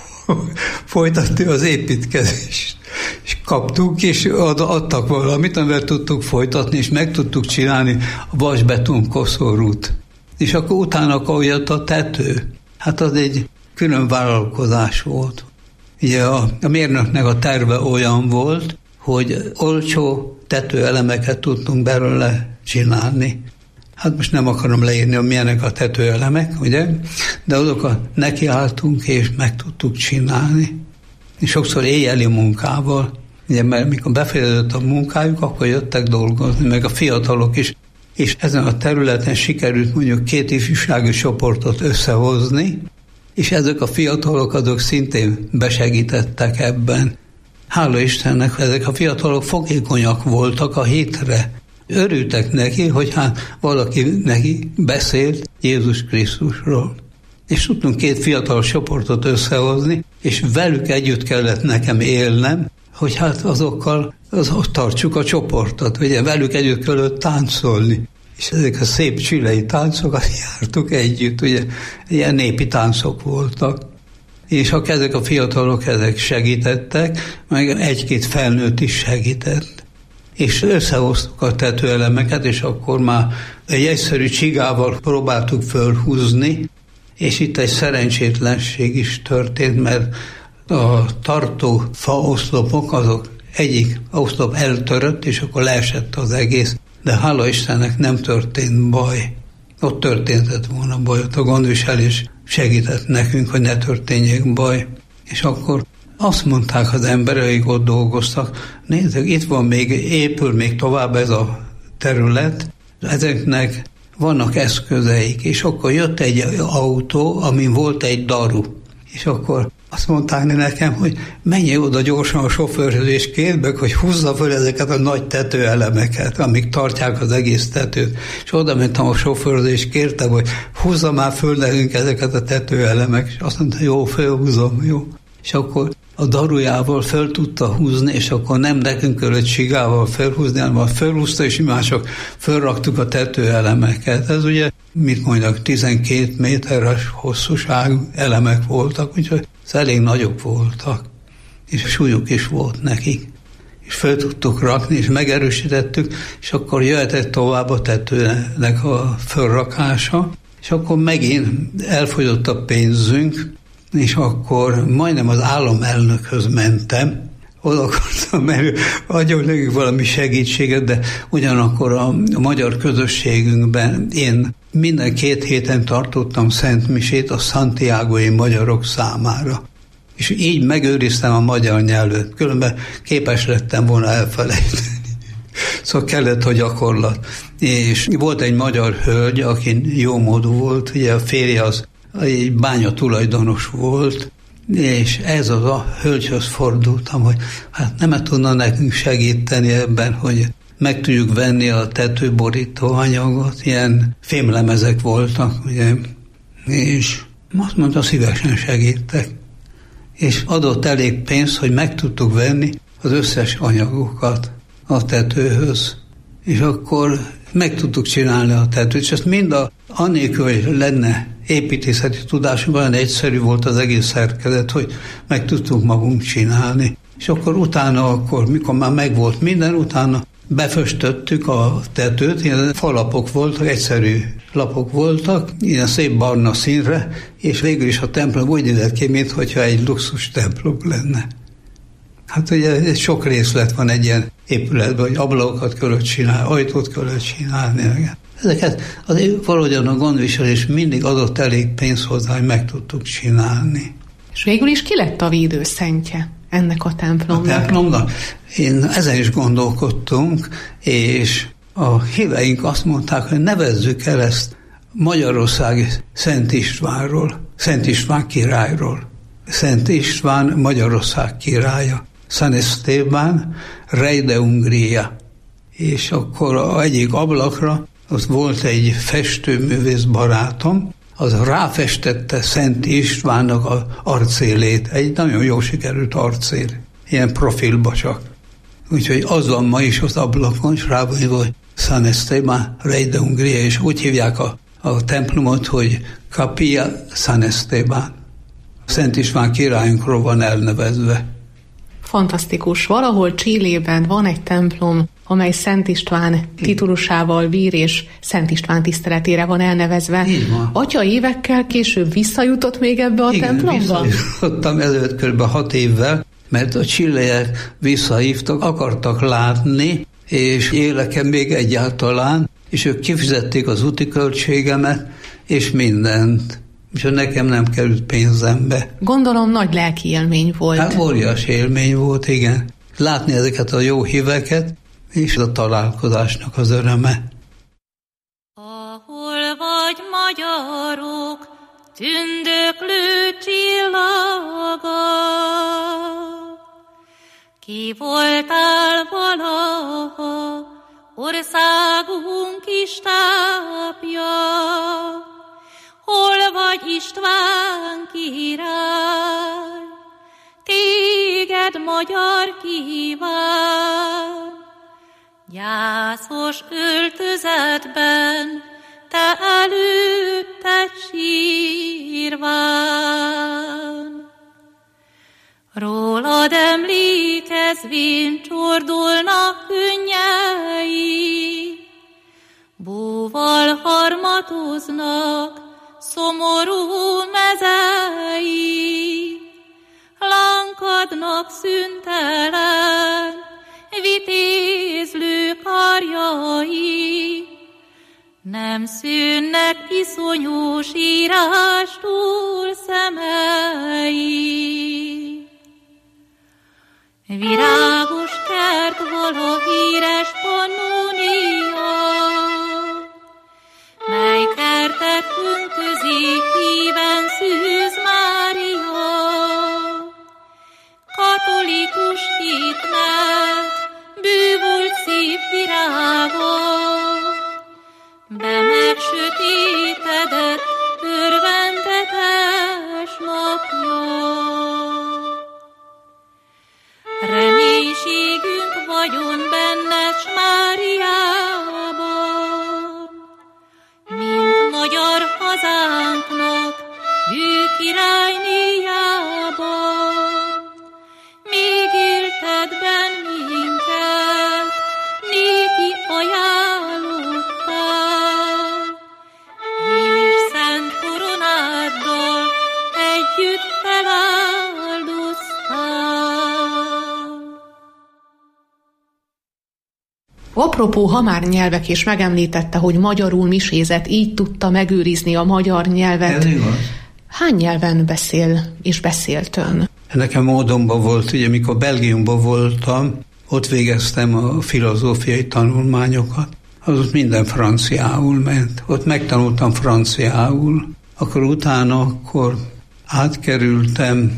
folytatni az építkezést. És kaptuk, és ad, adtak valamit, amivel tudtuk folytatni, és meg tudtuk csinálni a vasbeton koszorút. És akkor utána akkor jött a tető. Hát az egy külön vállalkozás volt. Ugye a, a mérnöknek a terve olyan volt, hogy olcsó tetőelemeket tudtunk belőle csinálni. Hát most nem akarom leírni, hogy milyenek a tetőelemek, ugye? De azokat nekiálltunk, és meg tudtuk csinálni. És sokszor éjjeli munkával, ugye, mert mikor befejeződött a munkájuk, akkor jöttek dolgozni, meg a fiatalok is. És ezen a területen sikerült mondjuk két ifjúsági csoportot összehozni, és ezek a fiatalok azok szintén besegítettek ebben. Hála Istennek, ezek a fiatalok fogékonyak voltak a hitre. Örültek neki, hogy hát valaki neki beszélt Jézus Krisztusról. És tudtunk két fiatal csoportot összehozni, és velük együtt kellett nekem élnem, hogy hát azokkal az, tartsuk a csoportot, ugye velük együtt kellett táncolni. És ezek a szép csilei táncokat jártuk együtt, ugye ilyen népi táncok voltak. És akkor ezek a fiatalok ezek segítettek, meg egy-két felnőtt is segített. És összehoztuk a tetőelemeket, és akkor már egy egyszerű csigával próbáltuk fölhúzni, és itt egy szerencsétlenség is történt, mert a tartó faoszlopok, azok egyik oszlop eltörött, és akkor leesett az egész. De hála Istennek nem történt baj. Ott történtett volna baj, ott a gondviselés segített nekünk, hogy ne történjék baj. És akkor azt mondták az emberek, akik ott dolgoztak, nézzük, itt van még, épül még tovább ez a terület, ezeknek vannak eszközeik, és akkor jött egy autó, amin volt egy daru, és akkor azt mondták nekem, hogy menj oda gyorsan a sofőrhöz, és kérd meg, hogy húzza föl ezeket a nagy tetőelemeket, amik tartják az egész tetőt. És oda mentem a sofőrhöz, és kértem, hogy húzza már föl nekünk ezeket a tetőelemek, és azt mondta, jó, fölhúzom, jó. És akkor a darujával föl tudta húzni, és akkor nem nekünk kellett csigával felhúzni, hanem fölhúzta, és mi mások fölraktuk a tetőelemeket. Ez ugye, mit mondjak, tizenkét méteres hosszúságú elemek voltak, úgyhogy ez elég nagyok voltak, és súlyuk is volt nekik. És föl tudtuk rakni, és megerősítettük, és akkor jöhetett tovább a tetőnek a fölrakása, és akkor megint elfogyott a pénzünk, és akkor majdnem az államelnökhöz mentem, oda akartam, mert adjon nekik valami segítséget, de ugyanakkor a, a magyar közösségünkben én minden két héten tartottam szentmisét a santiagói magyarok számára. És így megőriztem a magyar nyelvet, különben képes lettem volna elfelejteni. Szóval kellett a gyakorlat. És volt egy magyar hölgy, aki jómódú volt, ugye a férje az egy bánya tulajdonos volt, és ez az a hölgyhöz fordultam, hogy hát nem tudna nekünk segíteni ebben, hogy meg tudjuk venni a tetőborító anyagot, ilyen fémlemezek voltak, ugye, és azt mondta, szívesen segítek. És adott elég pénzt, hogy meg tudtuk venni az összes anyagokat a tetőhöz. És akkor meg tudtuk csinálni a tetőt, és ezt mind a, annélkül, hogy lenne építészeti tudásunk, olyan egyszerű volt az egész szerkezet, hogy meg tudtuk magunk csinálni. És akkor utána, akkor, mikor már megvolt minden, utána beföstöttük a tetőt, ilyen falapok voltak, egyszerű lapok voltak, ilyen szép barna színre, és végül is a templom úgy nézett ki, mintha egy luxus templom lenne. Hát ugye sok részlet van egy ilyen épületben, hogy ablakokat kellett csinálni, ajtót kellett csinálni. Ezeket azért valahogyan a gondviselés mindig adott elég pénzt hozzá, hogy meg tudtuk csinálni. És végül is ki lett a védőszentje ennek a templomnak? A templomnak? Én ezen is gondolkodtunk, és a híveink azt mondták, hogy nevezzük el ezt Magyarország Szent Istvánról, Szent István királyról. Szent István Magyarország királya. San Esteban, Rey de Hungría. És akkor a egyik ablakra az volt egy festőművész barátom, az ráfestette Szent Istvánnak az arcélét. Egy nagyon jó sikerült arcél. Ilyen profilba csak. Úgyhogy az van ma is az ablakon, és rá van, hogy San Esteban, Rey de Hungría, és úgy hívják a, a templomot, hogy Capilla San Esteban. Szent István királyunkról van elnevezve. Fantasztikus. Valahol Chilében van egy templom, amely Szent István titulusával bír, és Szent István tiszteletére van elnevezve. Van. Atya évekkel később visszajutott még ebbe a Igen, templomba? Visszajutottam előtt kb. hat évvel, mert a chileiek visszahívtak, akartak látni, és éleken még egyáltalán, és ők kifizették az úti költségemet, és mindent. És nekem nem került pénzembe. Gondolom nagy lelki élmény volt. Hát óriási élmény volt, igen. Látni ezeket a jó híveket, és a találkozásnak az öröme. Ahol vagy magyarok, tündöklő csillaga, ki voltál valaha, országunk is tápja, hol vagy István király, téged magyar kíván. Gyászos öltözetben te előtted sírván. Rólad emlékezvén csordulnak könnyei, búval harmatoznak szomorú mezei, lankadnak szüntelen vitézlő karjai, nem szűnnek iszonyú sírástól szemei. Virágos kert vala híres Pannonia, mely kertet öntözi híven Szűz Mária. Katolikus hitnek bűvült szív virága, be megsötétedett örvendetes napja. Reménységünk vagyon benned, s Máriában, mint magyar hazánknak hű királynéjában. Még élted bennünket, néki ajánlottál, és szent koronáddal együtt feláldoztál. Apropó, ha már nyelvek, és megemlítette, hogy magyarul misézett, így tudta megőrizni a magyar nyelvet. Ez igaz. Hány nyelven beszél és beszélt ön? Nekem módomban volt, ugye mikor Belgiumban voltam, ott végeztem a filozófiai tanulmányokat, az ott minden franciául ment. Ott megtanultam franciául, akkor utána akkor átkerültem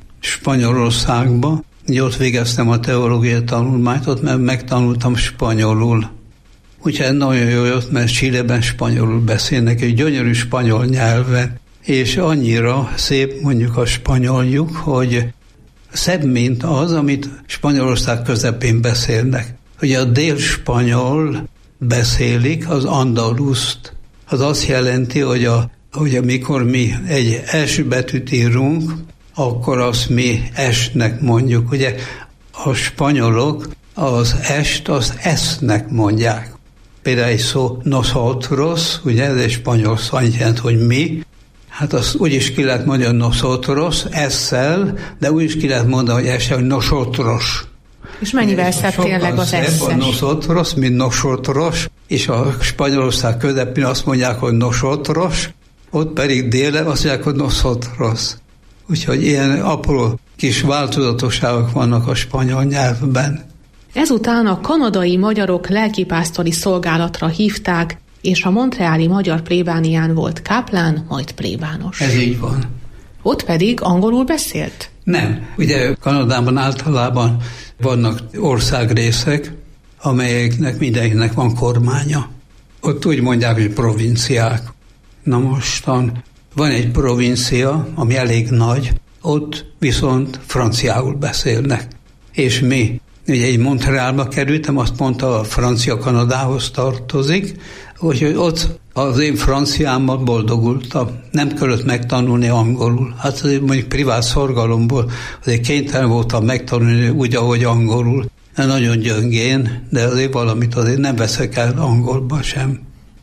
Spanyolországba, így ott végeztem a teológiai tanulmányt, ott mert megtanultam spanyolul. Úgyhogy nagyon jó jött, mert Chileben spanyolul beszélnek, egy gyönyörű spanyol nyelven, és annyira szép mondjuk a spanyoljuk, hogy szebb, mint az, amit Spanyolország közepén beszélnek. Ugye a dél-spanyol beszélik az andalust. Az azt jelenti, hogy, a, hogy amikor mi egy S betűt írunk, akkor azt mi S-nek mondjuk. Ugye a spanyolok az S-t az S-nek mondják. Például egy szó nosotros, ugye ez egy spanyol szó, annyit jelent, hogy mi. Hát azt úgy is ki lehet mondani nosotros, S-szel, de úgy is ki lehet mondani, hogy S-szel, hogy nosotros. És mennyivel szebb tényleg az S-es? A nosotros, mint nosotros, és a Spanyolország közepén azt mondják, hogy nosotros, ott pedig délen azt mondják, hogy nosotros. Úgyhogy ilyen apró kis változatosságok vannak a spanyol nyelvben. Ezután a kanadai magyarok lelkipásztori szolgálatra hívták, és a montreali magyar plébánián volt káplán, majd plébános. Ez így van. Ott pedig angolul beszélt? Nem. Ugye Kanadában általában vannak országrészek, amelyeknek mindenkinek van kormánya. Ott úgy mondják, hogy provinciák. Na mostan van egy provincia, ami elég nagy, ott viszont franciául beszélnek. És mi, ugye egy Montrealba kerültem, azt mondta, a francia Kanadához tartozik, úgyhogy ott az én franciámmal boldogultam. Nem kellett megtanulni angolul. Hát azért mondjuk privát szorgalomból azért kénytelen voltam megtanulni úgy, ahogy angolul. Nagyon gyöngén, de azért valamit azért nem veszek el angolba sem.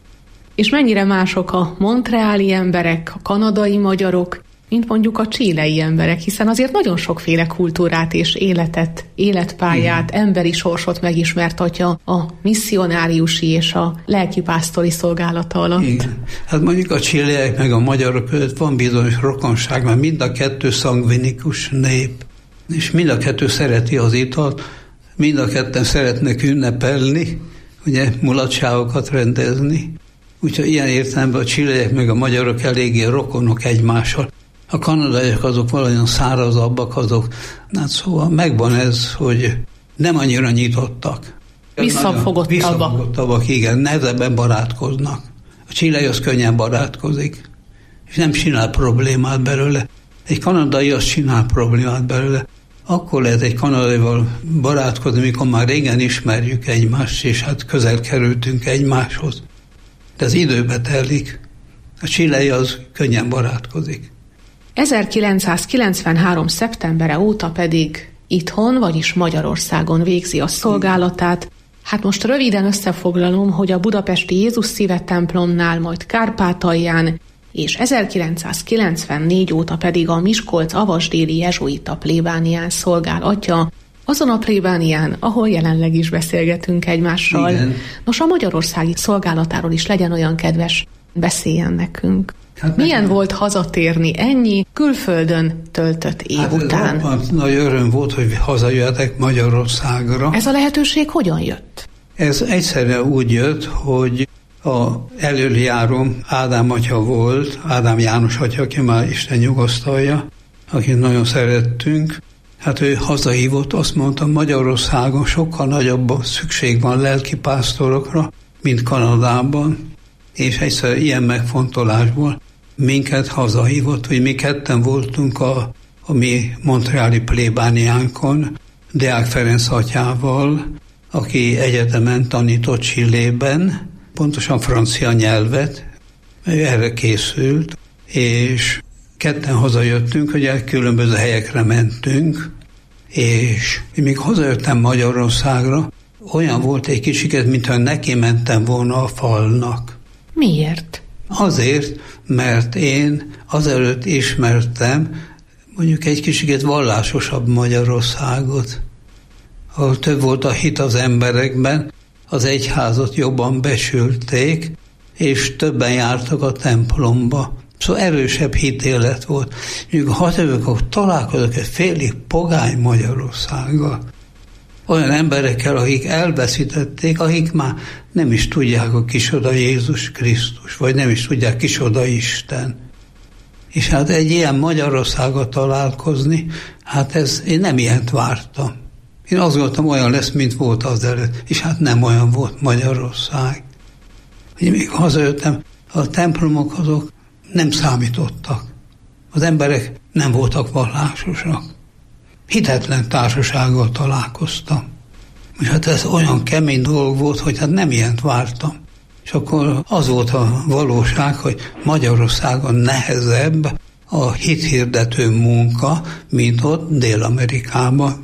És mennyire mások a montreali emberek, a kanadai magyarok, mint mondjuk a chilei emberek, hiszen azért nagyon sokféle kultúrát és életet, életpályát, igen, emberi sorsot megismert atya a misszionáriusi és a lelkipásztori szolgálata alatt. Igen. Hát mondjuk a chileiek meg a magyarok között van bizonyos rokonság, mert mind a kettő szangvinikus nép, és mind a kettő szereti az italt, mind a ketten szeretnek ünnepelni, ugye mulatságokat rendezni. Úgyhogy ilyen értelemben a chileiek meg a magyarok eléggé rokonok egymással. A kanadaiak azok valahogyan szárazabbak, azok, hát szóval megvan ez, hogy nem annyira nyitottak. Visszafogottabbak. Visszafogottabbak, igen, nehezebben barátkoznak. A chilei az könnyen barátkozik, és nem csinál problémát belőle. Egy kanadai az csinál problémát belőle. Akkor lehet egy kanadaival barátkozni, mikor már régen ismerjük egymást, és hát közel kerültünk egymáshoz. De ez időbe telik. A chilei az könnyen barátkozik. ezerkilencszázkilencvenhárom. szeptembere óta pedig itthon, vagyis Magyarországon végzi a szolgálatát. Hát most röviden összefoglalom, hogy a budapesti Jézus Szíve templomnál, majd Kárpátalján, és ezerkilencszázkilencvennégy óta pedig a Miskolc-Avasdéli jezsuita plébánián szolgál atya, azon a plébánián, ahol jelenleg is beszélgetünk egymással. Igen. Nos, a magyarországi szolgálatáról is legyen olyan kedves, beszéljen nekünk. Hát milyen nekem volt hazatérni ennyi külföldön töltött év hát után? Ez nagy öröm volt, hogy hazajöttek Magyarországra. Ez a lehetőség hogyan jött? Ez egyszerűen úgy jött, hogy a elöljárom Ádám atya volt, Ádám János atya, aki már Isten nyugosztalja, akit nagyon szerettünk. Hát ő hazahívott, azt mondta, Magyarországon sokkal nagyobb szükség van lelkipásztorokra, mint Kanadában, és egyszer ilyen megfontolásból minket hazahívott, hogy mi ketten voltunk a, a mi montreali plébániánkon, Deák Ferenc atyával, aki egyetemen tanított Chilében, pontosan francia nyelvet, erre készült, és ketten hazajöttünk, hogy különböző helyekre mentünk, és még hazajöttem Magyarországra, olyan volt egy kicsiket, mintha neki mentem volna a falnak. Miért? Azért, mert én azelőtt ismertem mondjuk egy kicsiket vallásosabb Magyarországot, ahol több volt a hit az emberekben, az egyházat jobban becsülték, és többen jártak a templomba. Szóval erősebb hitélet volt. Mondjuk hat évek, akkor találkozok egy félig pogány Magyarországgal. Olyan emberekkel, akik elveszítették, akik már nem is tudják, hogy kicsoda Jézus Krisztus, vagy nem is tudják, kicsoda Isten. És hát egy ilyen Magyarországgal találkozni, hát ez, én nem ilyet vártam. Én azt gondoltam, olyan lesz, mint volt az előtt, és hát nem olyan volt Magyarország. Hogy még hazajöttem, a templomok azok nem számítottak. Az emberek nem voltak vallásosak. Hitetlen társasággal találkoztam. És hát ez olyan kemény dolog volt, hogy hát nem ilyent vártam. És akkor az volt a valóság, hogy Magyarországon nehezebb a hithirdető munka, mint ott Dél-Amerikában.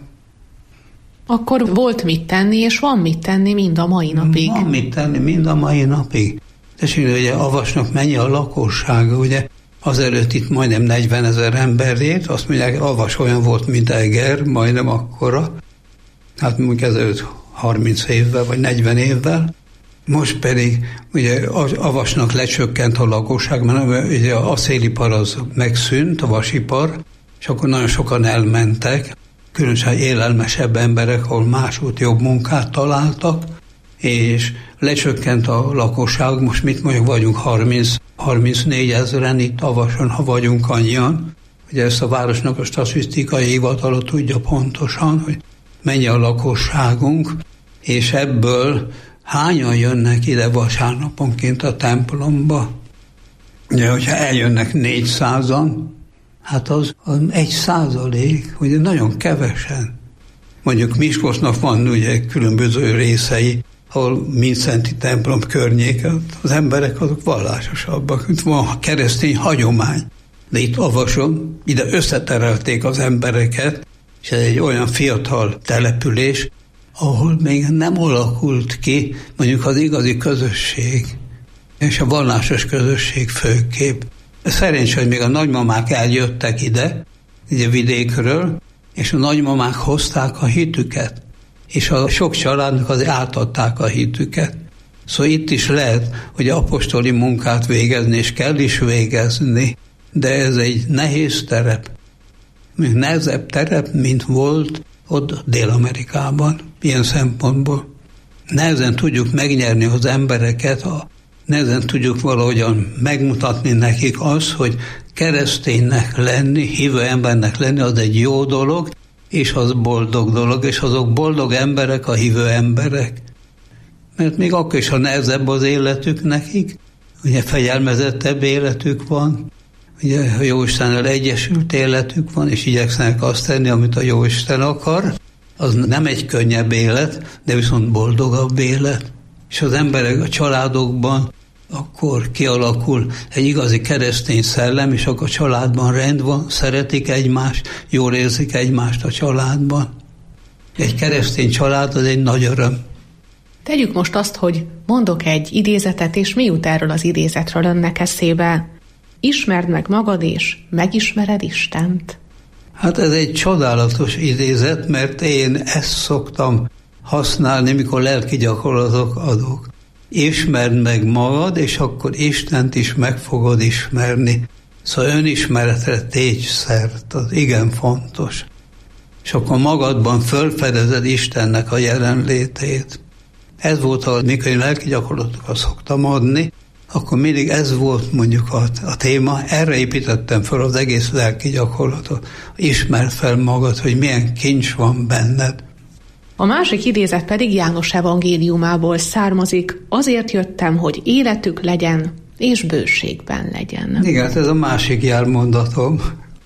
Akkor volt mit tenni, és van mit tenni mind a mai napig. Van mit tenni mind a mai napig. Tessék, ugye Avasnak mennyi a lakossága, ugye azelőtt itt majdnem negyvenezer ember élt, azt mondják, Avas olyan volt, mint Eger, majdnem akkora. Hát mondjuk ezelőtt harminc évvel, vagy negyven évvel. Most pedig ugye Avasnak lecsökkent a lakosság, mert ugye a acélipar az megszűnt, a vasipar, és akkor nagyon sokan elmentek, különösen élelmesebb emberek, ahol másút jobb munkát találtak, és lecsökkent a lakosság, most mit mondjuk vagyunk harminc-harmincnégy ezeren itt Avason, ha vagyunk annyian. Ugye ezt a városnak a statisztikai hivatala tudja pontosan, hogy mennyi a lakosságunk, és ebből hányan jönnek ide vasárnaponként a templomba. Ugye, hogyha eljönnek négyszázan, hát az, az egy százalék, ugye nagyon kevesen. Mondjuk Miskolcnak van ugye különböző részei, ahol Mindszenty templom környéken, az emberek azok vallásosabbak, itt van a keresztény hagyomány. De itt Avason, ide összeterelték az embereket, és ez egy olyan fiatal település, ahol még nem alakult ki mondjuk az igazi közösség, és a vallásos közösség főképp. Szerencsé, hogy még a nagymamák eljöttek ide, ide vidékről, és a nagymamák hozták a hitüket, és a sok családnak azért átadták a hitüket. Szóval itt is lehet, hogy apostoli munkát végezni, és kell is végezni, de ez egy nehéz terep. Még nehezebb terep, mint volt ott Dél-Amerikában, ilyen szempontból. Nehezen tudjuk megnyerni az embereket, a, nehezen tudjuk valahogyan megmutatni nekik azt, hogy kereszténynek lenni, hívő embernek lenni, az egy jó dolog, és az boldog dolog, és azok boldog emberek a hívő emberek. Mert még akkor is, ha nehezebb az életük nekik, ugye fegyelmezettebb életük van, ugye a Jóistennel egyesült életük van, és igyekszenek azt tenni, amit a Jóisten akar, az nem egy könnyebb élet, de viszont boldogabb élet. És az emberek a családokban akkor kialakul egy igazi keresztény szellem, és akkor a családban rend van, szeretik egymást, jól érzik egymást a családban. Egy keresztény család az egy nagy öröm. Tegyük most azt, hogy mondok egy idézetet, és mi jut erről az idézetről önnek eszébe? Ismerd meg magad, és megismered Istent. Hát ez egy csodálatos idézet, mert én ezt szoktam használni, mikor lelki gyakorlatok adok. Ismerd meg magad, és akkor Istent is meg fogod ismerni. Szóval önismeretre tégy szert, az igen fontos. És akkor magadban fölfedezed Istennek a jelenlétét. Ez volt, amikor én lelki gyakorlatokat szoktam adni, akkor mindig ez volt mondjuk a, a téma, erre építettem fel az egész lelki gyakorlatot. Ismerd fel magad, hogy milyen kincs van benned. A másik idézet pedig János evangéliumából származik, azért jöttem, hogy életük legyen, és bőségben legyen. Igen, ez a másik jármondatom.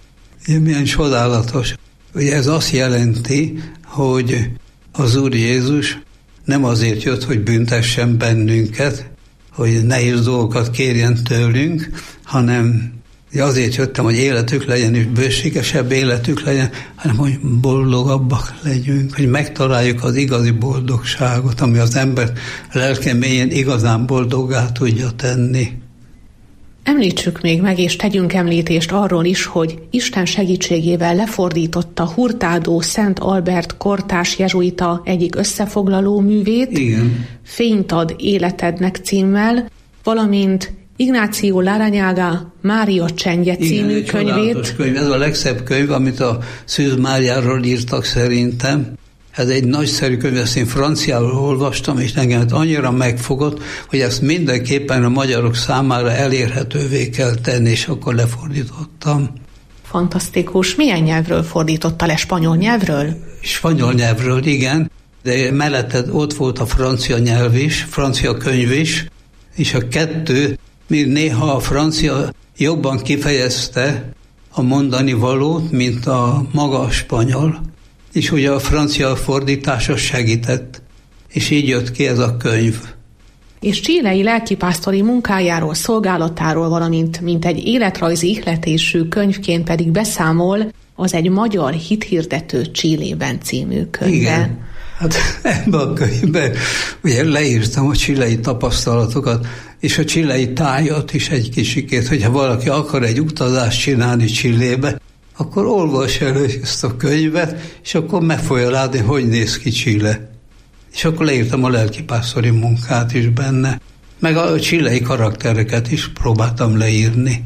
Milyen csodálatos. Ugye ez azt jelenti, hogy az Úr Jézus nem azért jött, hogy büntessen bennünket, hogy nehéz dolgokat kérjen tőlünk, hanem azért jöttem, hogy életük legyen, és bőségesebb életük legyen, hanem hogy boldogabbak legyünk, hogy megtaláljuk az igazi boldogságot, ami az ember lelke mélyén igazán boldoggá tudja tenni. Említsük még meg, és tegyünk említést arról is, hogy Isten segítségével lefordította Hurtado Szent Albert kortárs jezsuita egyik összefoglaló művét, igen. Fényt ad életednek címmel, valamint Ignácio Larrañaga Mária csendje című igen, könyvét. Könyv. Ez a legszebb könyv, amit a Szűz Máriáról írtak szerintem. Ez egy nagyszerű könyv, ezt én franciául olvastam, és engem annyira megfogott, hogy ezt mindenképpen a magyarok számára elérhetővé kell tenni, és akkor lefordítottam. Fantasztikus. Milyen nyelvről fordította le? Spanyol nyelvről? Spanyol nyelvről, igen, de mellette ott volt a francia nyelv is, francia könyv is, és a kettő, még néha a francia jobban kifejezte a mondani valót, mint a maga a spanyol, és ugye a francia fordítása segített, és így jött ki ez a könyv. És chilei lelkipásztori munkájáról, szolgálatáról, valamint mint egy életrajzi ihletésű könyvként pedig beszámol az Egy magyar hithirdető Chilében című könyve. Igen, hát ebben a könyvben ugye leírtam a chilei tapasztalatokat, és a chilei tájat is egy kicsikét, hogyha valaki akar egy utazást csinálni Chilébe, akkor olvas elő ezt a könyvet, és akkor meg fogja látni, hogy néz ki Chile. És akkor leírtam a lelkipásztori munkát is benne, meg a chilei karaktereket is próbáltam leírni.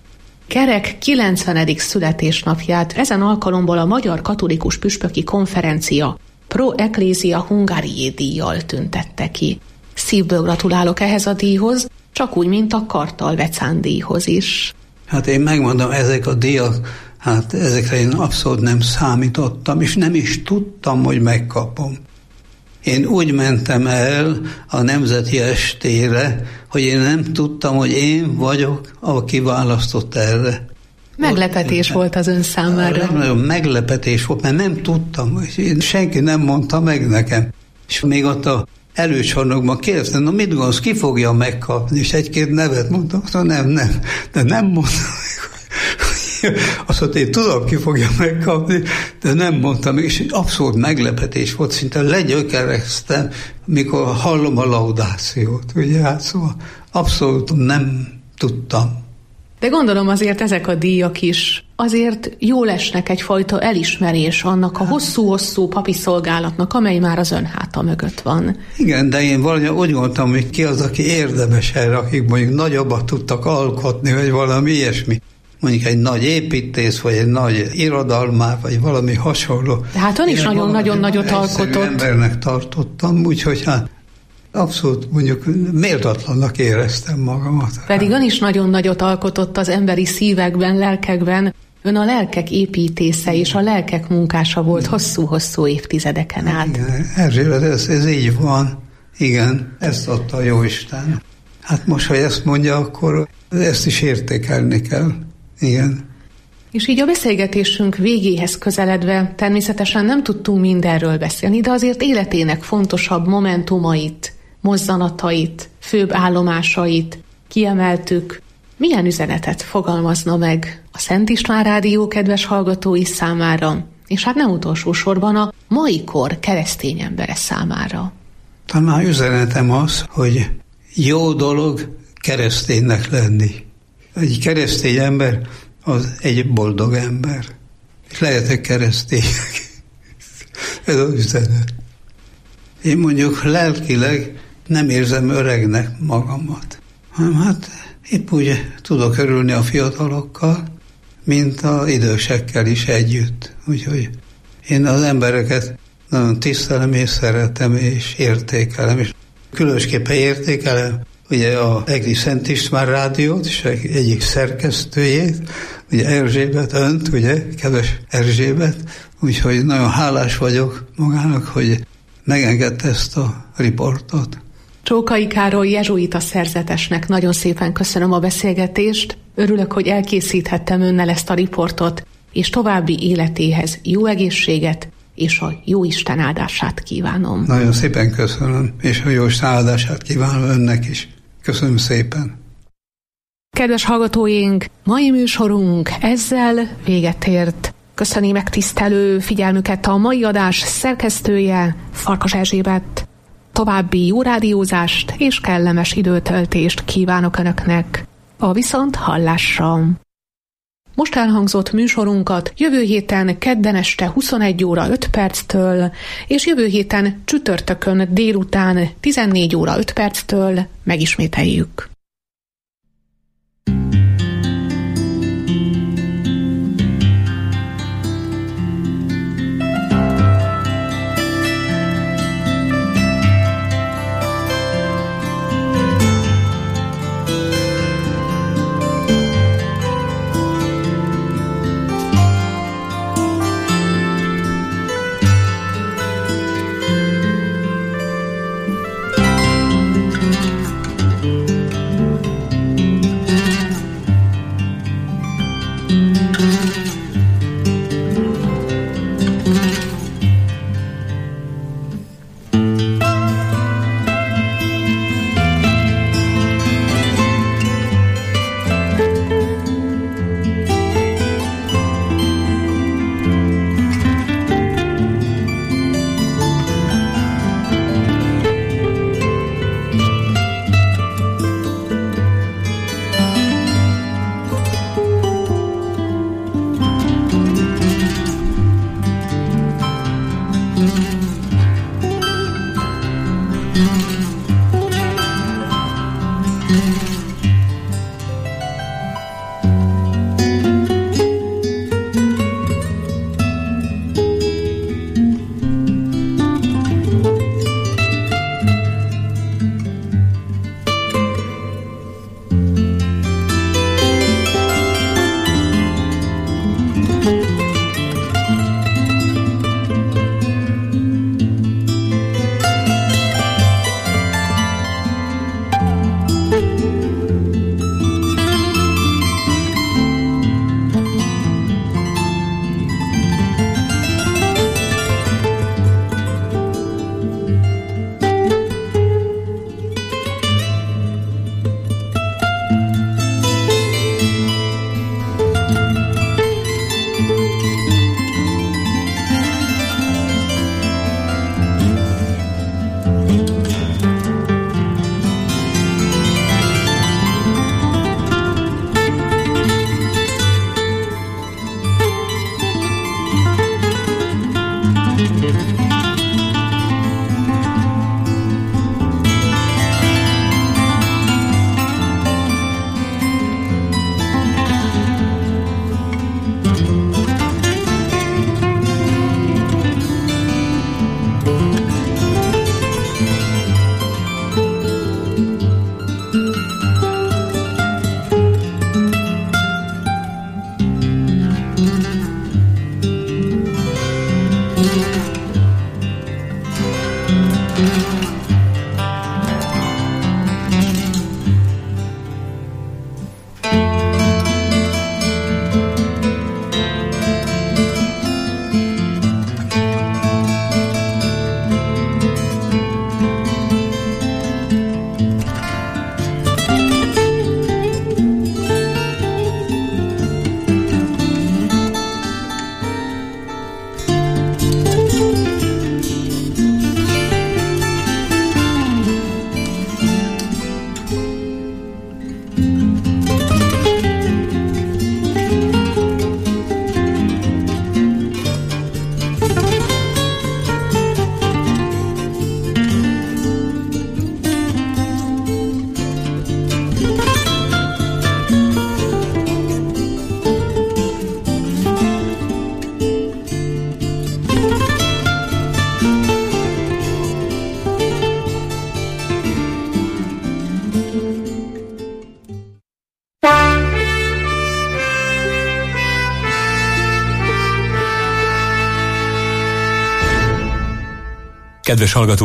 Kerek kilencvenedik születésnapját ezen alkalomból a Magyar Katolikus Püspöki Konferencia Pro Ecclesia Hungariae díjjal tüntette ki. Szívből gratulálok ehhez a díjhoz, csak úgy, mint a Kartal Vecán díjhoz is. Hát én megmondom, ezek a díjak, hát ezekre én abszolút nem számítottam, és nem is tudtam, hogy megkapom. Én úgy mentem el a Nemzeti Estére, hogy én nem tudtam, hogy én vagyok, aki választott erre. Meglepetés Ott, volt az ön számára. Nagyon meglepetés volt, mert nem tudtam, és senki nem mondta meg nekem. És még ott a előcsarnokban kérdeztem, na mit gondolsz, ki fogja megkapni? És egy-két nevet mondtam, azt nem, nem, de nem mondtam meg. Azt mondta, én tudom, ki fogja megkapni, de nem mondtam, és abszolút meglepetés volt, szinte legyökereztem, mikor hallom a laudációt, ugye, hát szóval abszolút nem tudtam. De gondolom azért ezek a díjak is azért jól esnek egyfajta elismerés annak a hosszú-hosszú papi szolgálatnak, amely már az ön háta mögött van. Igen, de én valami úgy gondoltam, hogy ki az, aki érdemes erre, akik mondjuk nagyobbat tudtak alkotni, vagy valami ilyesmi. Mondjuk egy nagy építész, vagy egy nagy irodalmár, vagy valami hasonló. De hát ön is nagyon-nagyon nagyot alkotott. Embernek tartottam, úgyhogy hát abszolút mondjuk méltatlannak éreztem magamat. Pedig ön is nagyon nagyot alkotott az emberi szívekben, lelkekben. Ön a lelkek építésze és a lelkek munkása volt hosszú-hosszú évtizedeken át. Igen, Erzsébet, ez, ez így van. Igen, ezt adta a Jóisten. Hát most, ha ezt mondja, akkor ezt is értékelni kell. Igen. És így a beszélgetésünk végéhez közeledve természetesen nem tudtunk mindenről beszélni, de azért életének fontosabb momentumait, mozzanatait, főbb állomásait kiemeltük. Milyen üzenetet fogalmazna meg a Szent István Rádió kedves hallgatói számára, és hát nem utolsó sorban a mai kor keresztény embere számára? Talán üzenetem az, hogy jó dolog kereszténynek lenni. Egy keresztény ember az egy boldog ember. És lehetek keresztények. Ez az üzenet. Én mondjuk lelkileg nem érzem öregnek magamat. Hanem hát épp úgy tudok örülni a fiatalokkal, mint az idősekkel is együtt. Úgyhogy én az embereket nagyon tisztelem és szeretem és értékelem. És különösképpen értékelem ugye a Egri Szent István Rádiót, és egyik szerkesztőjét, ugye Erzsébet, önt, ugye, kedves Erzsébet, úgyhogy nagyon hálás vagyok magának, hogy megengedte ezt a riportot. Csókai Károly jezsuita szerzetesnek nagyon szépen köszönöm a beszélgetést, örülök, hogy elkészíthettem önnel ezt a riportot, és további életéhez jó egészséget, és a jó Isten áldását kívánom. Nagyon szépen köszönöm, és a jó Isten áldását kívánom önnek is. Köszönöm szépen. Kedves hallgatóink, mai műsorunk ezzel véget ért. Köszöni megtisztelő figyelmüket a mai adás szerkesztője, Farkas Erzsébet. További jó rádiózást és kellemes időtöltést kívánok Önöknek. A viszont hallásra. Most elhangzott műsorunkat jövő héten kedden este huszonegy óra öt perctől, és jövő héten csütörtökön délután tizennégy óra öt perctől megismételjük. Kedves hallgató!